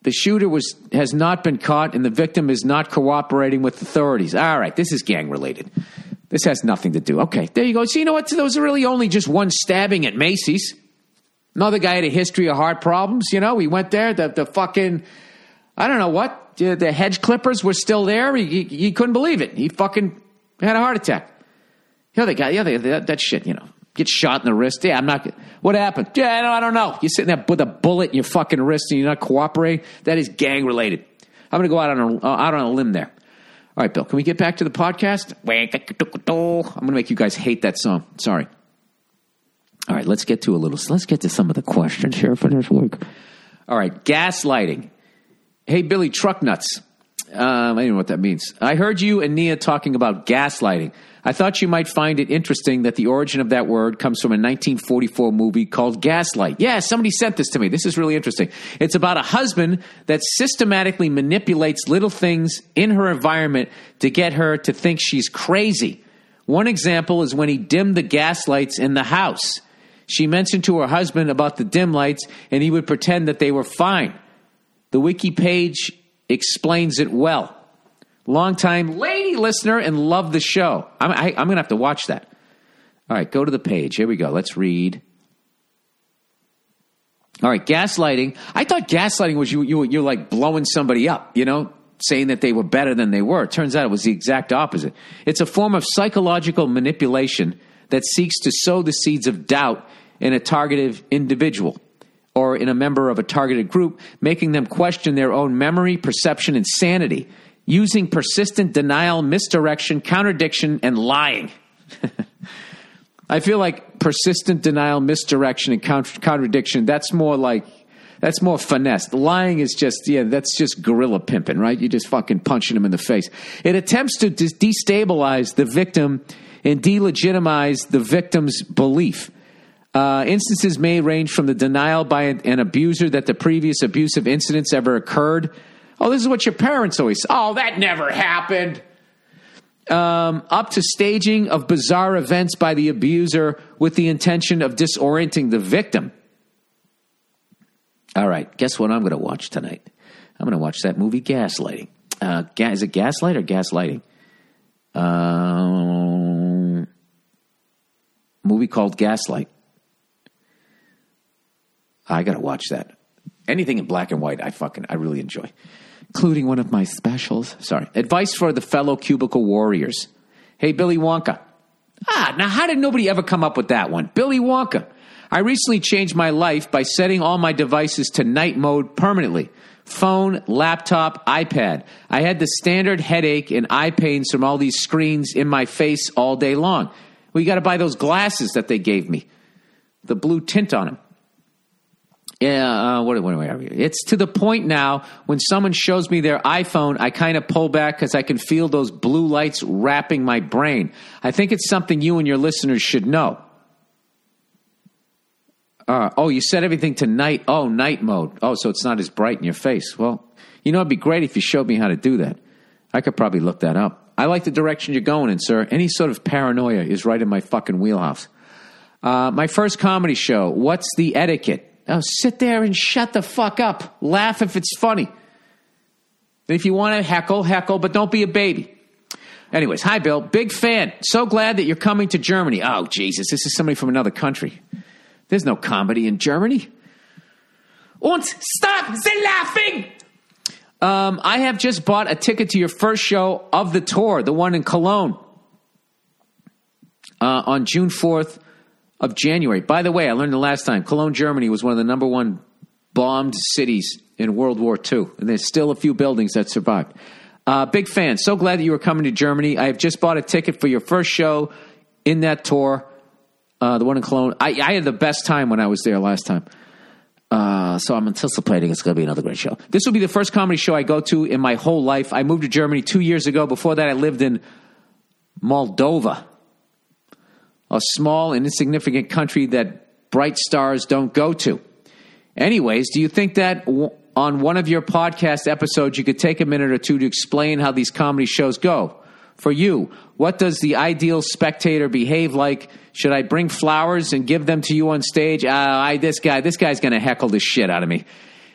The shooter was has not been caught, and the victim is not cooperating with authorities. All right, this is gang-related. This has nothing to do. Okay, there you go. So you know what? There was really only just one stabbing at Macy's. Another guy had a history of heart problems. You know, he went there. The, the fucking, I don't know what, the hedge clippers were still there. He, he, he couldn't believe it. He fucking had a heart attack. The other guy, the other, that, that shit, you know. Get shot in the wrist. Yeah, I'm not. What happened? Yeah, no, I don't know. You're sitting there with a bullet in your fucking wrist and you're not cooperating. That is gang related. I'm going to go out on a, uh, out on a limb there. All right, Bill, can we get back to the podcast? I'm going to make you guys hate that song. Sorry. All right, let's get to a little, let's get to some of the questions here for this week. All right, gaslighting. Hey, Billy Trucknuts. Um, I don't know what that means. I heard you and Nia talking about gaslighting. I thought you might find it interesting that the origin of that word comes from a nineteen forty-four movie called Gaslight. Yeah, somebody sent this to me. This is really interesting. It's about a husband that systematically manipulates little things in her environment to get her to think she's crazy. One example is when he dimmed the gas lights in the house. She mentioned to her husband about the dim lights, and he would pretend that they were fine. The wiki page explains it well. Long-time lady listener and love the show. I'm, I, I'm going to have to watch that. All right, go to the page. Here we go. Let's read. All right, gaslighting. I thought gaslighting was you, you, you're like blowing somebody up, you know, saying that they were better than they were. It turns out it was the exact opposite. It's a form of psychological manipulation that seeks to sow the seeds of doubt in a targeted individual or in a member of a targeted group, making them question their own memory, perception, and sanity. Using persistent denial, misdirection, contradiction, and lying. I feel like persistent denial, misdirection, and contra- contradiction, that's more like, that's more finesse. Lying is just, yeah, that's just guerrilla pimping, right? You're just fucking punching them in the face. It attempts to de- destabilize the victim and delegitimize the victim's belief. Uh, instances may range from the denial by an, an abuser that the previous abusive incidents ever occurred. Oh, this is what your parents always say. Oh, that never happened. Um, up to staging of bizarre events by the abuser with the intention of disorienting the victim. All right, guess what I'm going to watch tonight? I'm going to watch that movie Gaslighting. Uh, ga- is it Gaslight or Gaslighting? Um, movie called Gaslight. I got to watch that. Anything in black and white, I fucking, I really enjoy. Including one of my specials. Sorry. Advice for the fellow cubicle warriors. Hey, Billy Wonka. Ah, now how did nobody ever come up with that one? Billy Wonka. I recently changed my life by setting all my devices to night mode permanently. Phone, laptop, iPad. I had the standard headache and eye pains from all these screens in my face all day long. Well, you got to buy those glasses that they gave me. The blue tint on them. Yeah, uh, what, what, what are we? It's to the point now when someone shows me their iPhone, I kind of pull back because I can feel those blue lights wrapping my brain. I think it's something you and your listeners should know. Uh, oh, you set everything to night. Oh, night mode. Oh, so it's not as bright in your face. Well, you know, it'd be great if you showed me how to do that. I could probably look that up. I like the direction you're going in, sir. Any sort of paranoia is right in my fucking wheelhouse. Uh, my first comedy show. What's the etiquette? Oh, sit there and shut the fuck up. Laugh if it's funny. If you want to heckle, heckle, but don't be a baby. Anyways, hi, Bill. Big fan. So glad that you're coming to Germany. Oh, Jesus, this is somebody from another country. There's no comedy in Germany. Und stop the laughing! Um, I have just bought a ticket to your first show of the tour, the one in Cologne, uh, on June fourth. Of January. By the way, I learned the last time, Cologne, Germany was one of the number one bombed cities in World War Two. And there's still a few buildings that survived. Uh, big fan. So glad that you were coming to Germany. I have just bought a ticket for your first show in that tour, uh, the one in Cologne. I, I had the best time when I was there last time. Uh, so I'm anticipating it's going to be another great show. This will be the first comedy show I go to in my whole life. I moved to Germany two years ago. Before that, I lived in Moldova. A small and insignificant country that bright stars don't go to. Anyways, do you think that w- on one of your podcast episodes you could take a minute or two to explain how these comedy shows go? For you, what does the ideal spectator behave like? Should I bring flowers and give them to you on stage? Uh, I, this guy, this guy's going to heckle the shit out of me.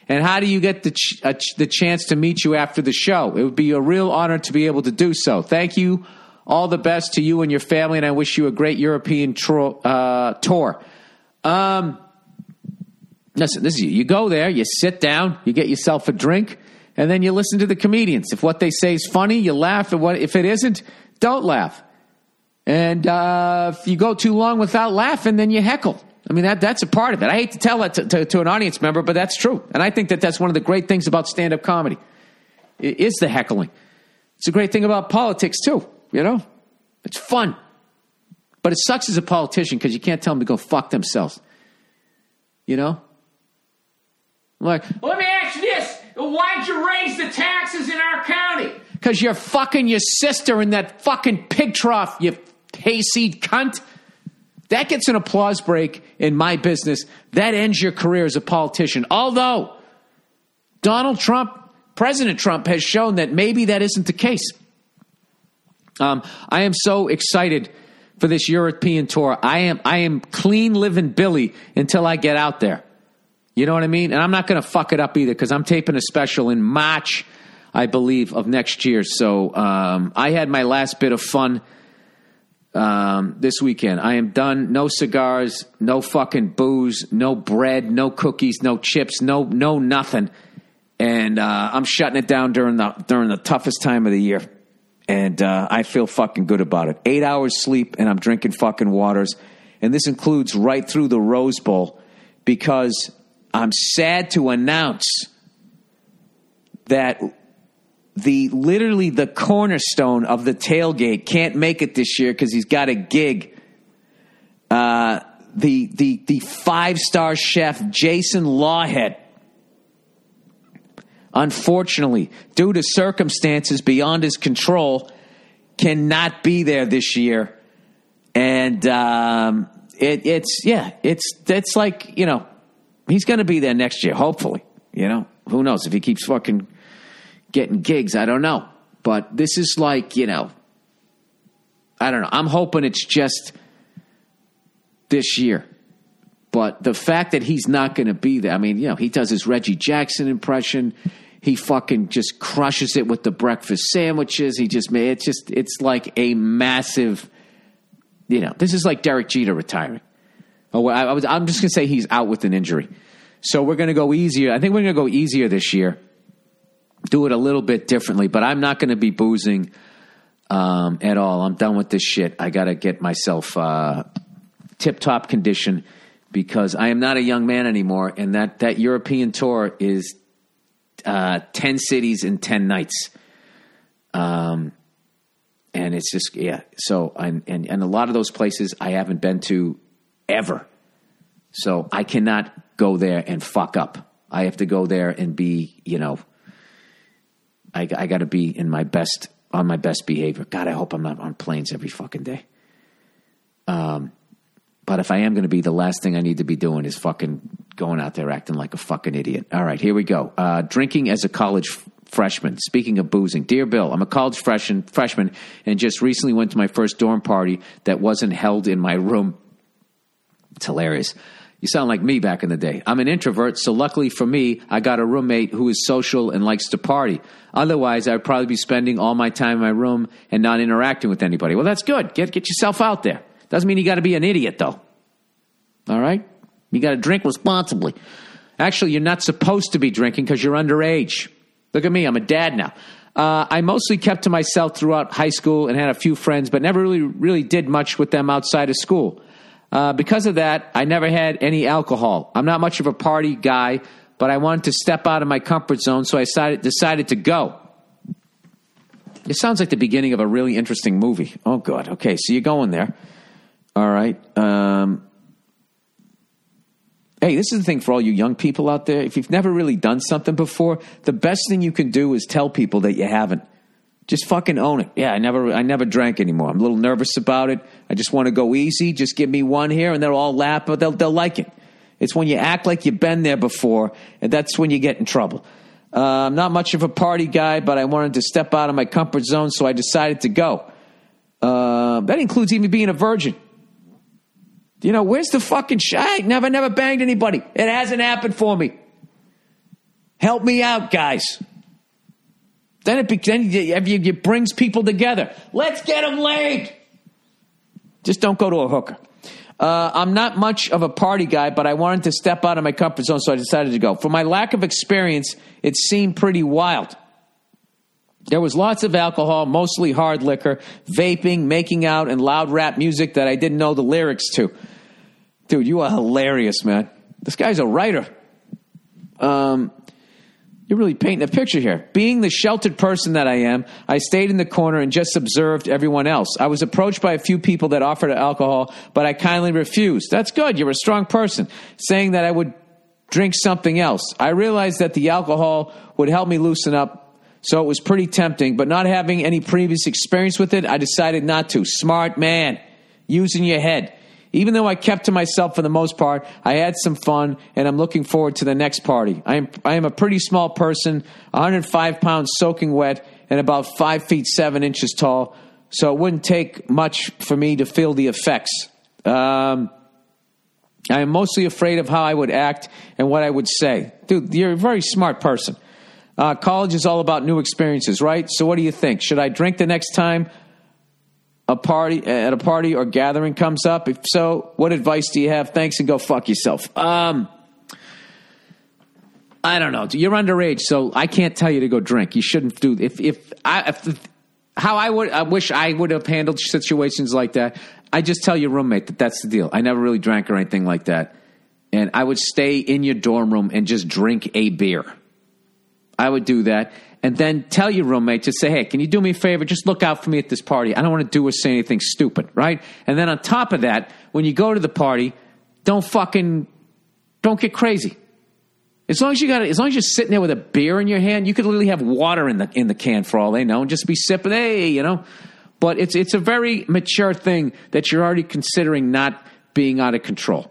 And how do you get the ch- uh, ch- the chance to meet you after the show? It would be a real honor to be able to do so. Thank you. All the best to you and your family, and I wish you a great European tro- uh, tour. Um, listen, this is you. You go there, you sit down, you get yourself a drink, and then you listen to the comedians. If what they say is funny, you laugh. And what if it isn't, don't laugh. And uh, if you go too long without laughing, then you heckle. I mean, that that's a part of it. I hate to tell that to, to, to an audience member, but that's true. And I think that that's one of the great things about stand-up comedy, is the heckling. It's a great thing about politics, too, you know? It's fun. But it sucks as a politician because you can't tell them to go fuck themselves. You know? Like, let me ask you this. Why'd you raise the taxes in our county? Because you're fucking your sister in that fucking pig trough, you hayseed cunt. That gets an applause break in my business. That ends your career as a politician. Although Donald Trump, President Trump, has shown that maybe that isn't the case. Um, I am so excited for this European tour. I am I am clean living Billy until I get out there. You know what I mean? And I'm not going to fuck it up either because I'm taping a special in March, I believe, of next year. So um, I had my last bit of fun Um, this weekend. I am done. No cigars, no fucking booze, no bread, no cookies, no chips, no no nothing. And uh, I'm shutting it down during the during the toughest time of the year. And uh, I feel fucking good about it. Eight hours sleep, and I'm drinking fucking waters. And this includes right through the Rose Bowl because I'm sad to announce that the literally the cornerstone of the tailgate can't make it this year because he's got a gig. Uh, the the the five star chef Jason Lawhead, unfortunately, due to circumstances beyond his control, cannot be there this year. And um, it, it's yeah, it's it's like you know he's going to be there next year, hopefully. You know, who knows if he keeps fucking getting gigs, I don't know. But this is like, you know, I don't know. I'm hoping it's just this year. But the fact that he's not going to be there, I mean, you know, he does his Reggie Jackson impression. He fucking just crushes it with the breakfast sandwiches. He just made it's just, it's like a massive, you know, this is like Derek Jeter retiring. Oh, I, I was, I'm just going to say he's out with an injury. So we're going to go easier. I think we're going to go easier this year. Do it a little bit differently, but I'm not going to be boozing um, at all. I'm done with this shit. I got to get myself uh, tip-top condition because I am not a young man anymore, and that, that European tour is uh, ten cities in ten nights. Um, and it's just, yeah. So, and, and, and a lot of those places I haven't been to ever. So I cannot go there and fuck up. I have to go there and be, you know, I, I got to be in my best, on my best behavior. God, I hope I'm not on planes every fucking day. Um, but if I am going to be, the last thing I need to be doing is fucking going out there acting like a fucking idiot. All right, here we go. Uh, drinking as a college f- freshman. Speaking of boozing, dear Bill, I'm a college freshman, freshman and just recently went to my first dorm party that wasn't held in my room. It's hilarious. You sound like me back in the day. I'm an introvert, so luckily for me, I got a roommate who is social and likes to party. Otherwise, I'd probably be spending all my time in my room and not interacting with anybody. Well, that's good. Get get yourself out there. Doesn't mean you got to be an idiot, though. All right? You got to drink responsibly. Actually, you're not supposed to be drinking because you're underage. Look at me. I'm a dad now. Uh, I mostly kept to myself throughout high school and had a few friends, but never really, really did much with them outside of school. Uh, because of that, I never had any alcohol. I'm not much of a party guy, but I wanted to step out of my comfort zone, so I decided, decided to go. It sounds like the beginning of a really interesting movie. Oh, God. Okay, so you're going there. All right. Um, hey, this is the thing for all you young people out there. If you've never really done something before, the best thing you can do is tell people that you haven't. Just fucking own it. Yeah, I never I never drank anymore. I'm a little nervous about it. I just want to go easy. Just give me one here, and they'll all laugh, but they'll, they'll like it. It's when you act like you've been there before, and that's when you get in trouble. Uh, I'm not much of a party guy, but I wanted to step out of my comfort zone, so I decided to go. Uh, that includes even being a virgin. You know, where's the fucking shit? I never, never banged anybody. It hasn't happened for me. Help me out, guys. Then it, then it, it brings people together. Let's get them laid. Just don't go to a hooker. Uh, I'm not much of a party guy, but I wanted to step out of my comfort zone, so I decided to go. For my lack of experience, it seemed pretty wild. There was lots of alcohol, mostly hard liquor, vaping, making out, and loud rap music that I didn't know the lyrics to. Dude, you are hilarious, man. This guy's a writer. Um, you're really painting a picture here. Being the sheltered person that I am, I stayed in the corner and just observed everyone else. I was approached by a few people that offered alcohol, but I kindly refused. That's good. You're a strong person. Saying that I would drink something else. I realized that the alcohol would help me loosen up, so it was pretty tempting, but not having any previous experience with it, I decided not to. Smart man. Using your head. Even though I kept to myself for the most part, I had some fun, and I'm looking forward to the next party. I am I am a pretty small person, one hundred five pounds soaking wet, and about five feet seven inches tall, so it wouldn't take much for me to feel the effects. Um, I am mostly afraid of how I would act and what I would say. Dude, you're a very smart person. Uh, college is all about new experiences, right? So what do you think? Should I drink the next time a party at a party or gathering comes up? If so, what advice do you have? Thanks, and go fuck yourself. Um, I don't know. You're underage, so I can't tell you to go drink. You shouldn't do. If if I if, how I would, I wish I would have handled situations like that. I just tell your roommate that that's the deal. I never really drank or anything like that, and I would stay in your dorm room and just drink a beer. I would do that. And then tell your roommate to say, hey, can you do me a favor? Just look out for me at this party. I don't want to do or say anything stupid, right? And then on top of that, when you go to the party, don't fucking, don't get crazy. As long as you got, as long as you're sitting there with a beer in your hand, you could literally have water in the in the can for all they know, and just be sipping, hey, you know. But it's it's a very mature thing that you're already considering not being out of control.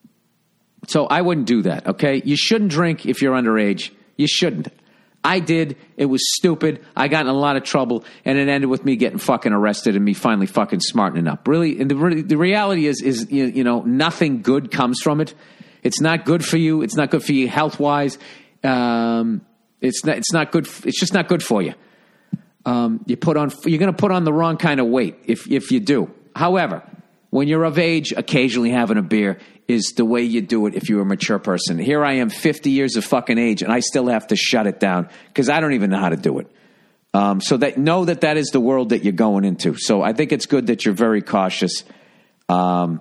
So I wouldn't do that, okay? You shouldn't drink if you're underage. You shouldn't. I did. It was stupid. I got in a lot of trouble, and it ended with me getting fucking arrested and me finally fucking smartening up. Really, and the, the reality is, is you, you know, nothing good comes from it. It's not good for you. It's not good for you health-wise. Um, it's not. It's not good. It's just not good for you. Um, you put on. You're going to put on the wrong kind of weight if if you do. However, when you're of age, occasionally having a beer is the way you do it if you're a mature person. Here I am, fifty years of fucking age, and I still have to shut it down because I don't even know how to do it. Um, so that know that that is the world that you're going into. So I think it's good that you're very cautious. Um,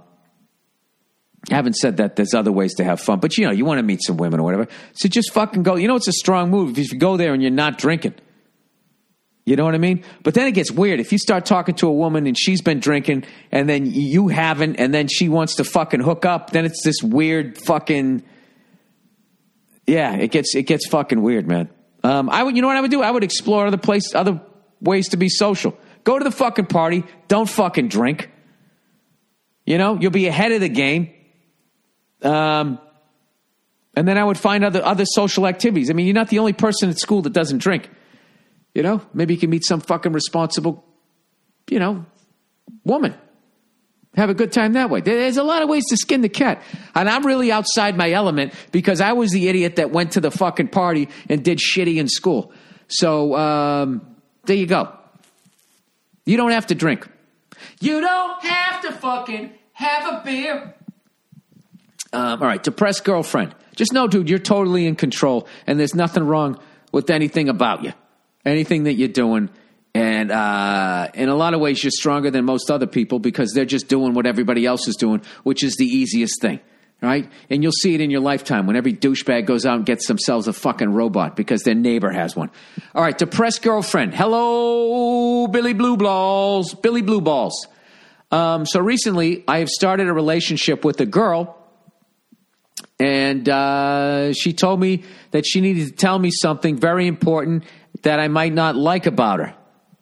I haven't said that there's other ways to have fun, but you know, you want to meet some women or whatever. So just fucking go. You know, it's a strong move if you go there and you're not drinking. You know what I mean? But then it gets weird. If you start talking to a woman and she's been drinking and then you haven't, and then she wants to fucking hook up, then it's this weird fucking, yeah, it gets, it gets fucking weird, man. Um, I would, you know what I would do? I would explore other places, other ways to be social. Go to the fucking party. Don't fucking drink. You know, you'll be ahead of the game. Um, and then I would find other, other social activities. I mean, you're not the only person at school that doesn't drink. You know, maybe you can meet some fucking responsible, you know, woman. Have a good time that way. There's a lot of ways to skin the cat. And I'm really outside my element because I was the idiot that went to the fucking party and did shitty in school. So, um, there you go. You don't have to drink. You don't have to fucking have a beer. Um, all right, depressed girlfriend. Just know, dude, you're totally in control and there's nothing wrong with anything about you. Anything that you're doing. And uh, in a lot of ways, you're stronger than most other people because they're just doing what everybody else is doing, which is the easiest thing, right? And you'll see it in your lifetime when every douchebag goes out and gets themselves a fucking robot because their neighbor has one. All right, depressed girlfriend. Hello, Billy Blue Balls. Billy Blue Balls. Um, so recently, I have started a relationship with a girl, and uh, she told me that she needed to tell me something very important that I might not like about her.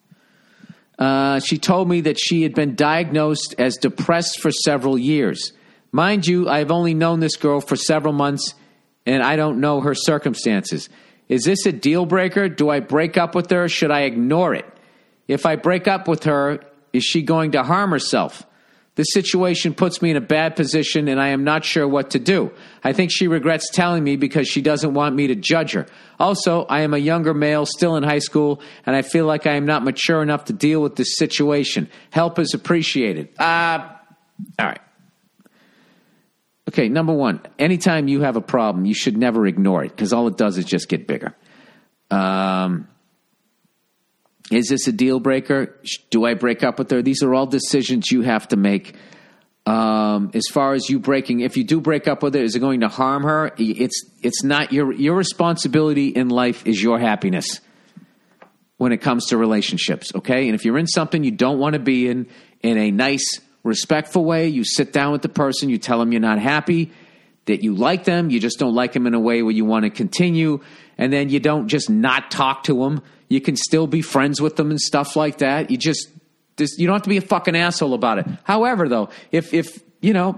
Uh, she told me that she had been diagnosed as depressed for several years. Mind you, I've only known this girl for several months, and I don't know her circumstances. Is this a deal breaker? Do I break up with her? Should I ignore it? If I break up with her, is she going to harm herself? This situation puts me in a bad position, and I am not sure what to do. I think she regrets telling me because she doesn't want me to judge her. Also, I am a younger male, still in high school, and I feel like I am not mature enough to deal with this situation. Help is appreciated. Uh, all right. Okay, number one, anytime you have a problem, you should never ignore it, because all it does is just get bigger. Um... Is this a deal breaker? Do I break up with her? These are all decisions you have to make. Um, as far as you breaking, if you do break up with her, is it going to harm her? It's it's not your your responsibility in life is your happiness when it comes to relationships. Okay, and if you're in something you don't want to be in, in a nice, respectful way, you sit down with the person, you tell them you're not happy, that you like them, you just don't like them in a way where you want to continue, and then you don't just not talk to them. You can still be friends with them and stuff like that. You just, this, you don't have to be a fucking asshole about it. However, though, if, if you know,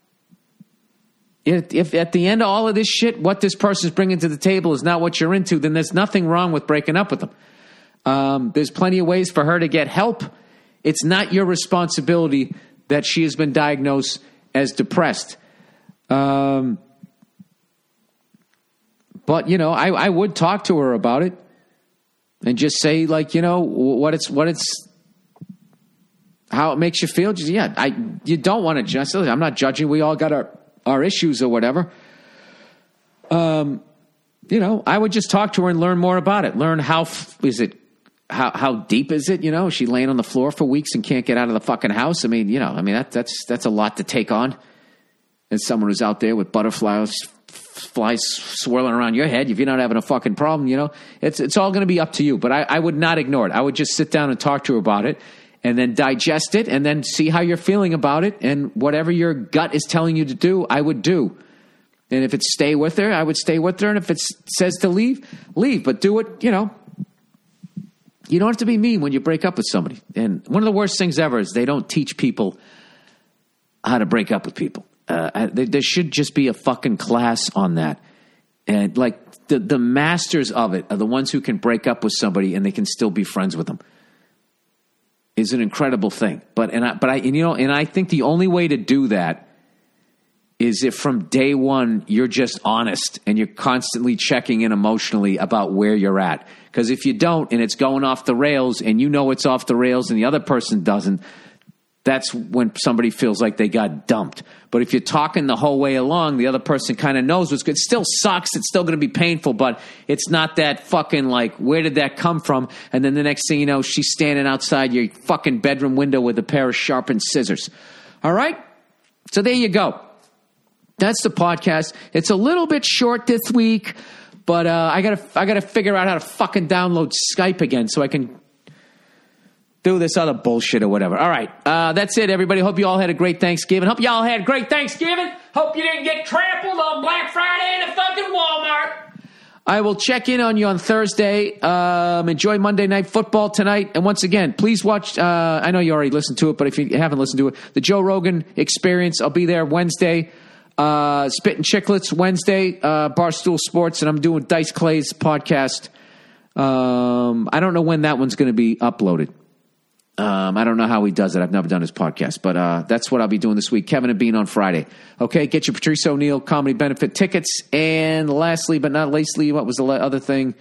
if, if at the end of all of this shit, what this person's bringing to the table is not what you're into, then there's nothing wrong with breaking up with them. Um, there's plenty of ways for her to get help. It's not your responsibility that she has been diagnosed as depressed. Um, but, you know, I, I would talk to her about it. And just say, like, you know, what it's, what it's, how it makes you feel. Just, yeah, I, you don't want to judge. I'm not judging. We all got our, our issues or whatever. Um, you know, I would just talk to her and learn more about it. Learn how, is it, how, how deep is it? You know, is she laying on the floor for weeks and can't get out of the fucking house? I mean, you know, I mean, that, that's, that's a lot to take on. As someone who's out there with butterflies, flies swirling around your head, if you're not having a fucking problem, you know, it's it's all going to be up to you. But I, I would not ignore it. I would just sit down and talk to her about it and then digest it and then see how you're feeling about it. And whatever your gut is telling you to do, I would do. And if it's stay with her, I would stay with her. And if it says to leave, leave. But do it, you know. You don't have to be mean when you break up with somebody. And one of the worst things ever is they don't teach people how to break up with people. Uh, there should just be a fucking class on that. And like the, the masters of it are the ones who can break up with somebody and they can still be friends with them. Is an incredible thing. But, and I, but I, and you know, and I think the only way to do that is if from day one, you're just honest and you're constantly checking in emotionally about where you're at. Because if you don't, and it's going off the rails and you know it's off the rails and the other person doesn't, that's when somebody feels like they got dumped. But if you're talking the whole way along, the other person kind of knows what's good. It still sucks. It's still going to be painful, but it's not that fucking like, where did that come from? And then the next thing you know, she's standing outside your fucking bedroom window with a pair of sharpened scissors. All right? So there you go. That's the podcast. It's a little bit short this week, but uh, I gotta I gotta figure out how to fucking download Skype again so I can do this other bullshit or whatever. All right. Uh, that's it, everybody. Hope you all had a great Thanksgiving. Hope you all had a great Thanksgiving. Hope you didn't get trampled on Black Friday in a fucking Walmart. I will check in on you on Thursday. Um, enjoy Monday Night Football tonight. And once again, please watch. Uh, I know you already listened to it, but if you haven't listened to it, the Joe Rogan Experience. I'll be there Wednesday. Uh, Spit and Chicklets Wednesday. Uh, Barstool Sports. And I'm doing Dice Clay's podcast. Um, I don't know when that one's going to be uploaded. Um, I don't know how he does it. I've never done his podcast, but uh, that's what I'll be doing this week. Kevin and Bean on Friday. Okay, get your Patrice O'Neill comedy benefit tickets. And lastly, but not leastly, what was the other thing?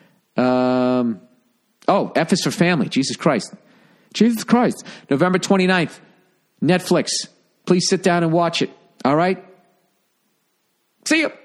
Um, oh, F is for Family. Jesus Christ. Jesus Christ. November twenty-ninth, Netflix. Please sit down and watch it. All right? See you.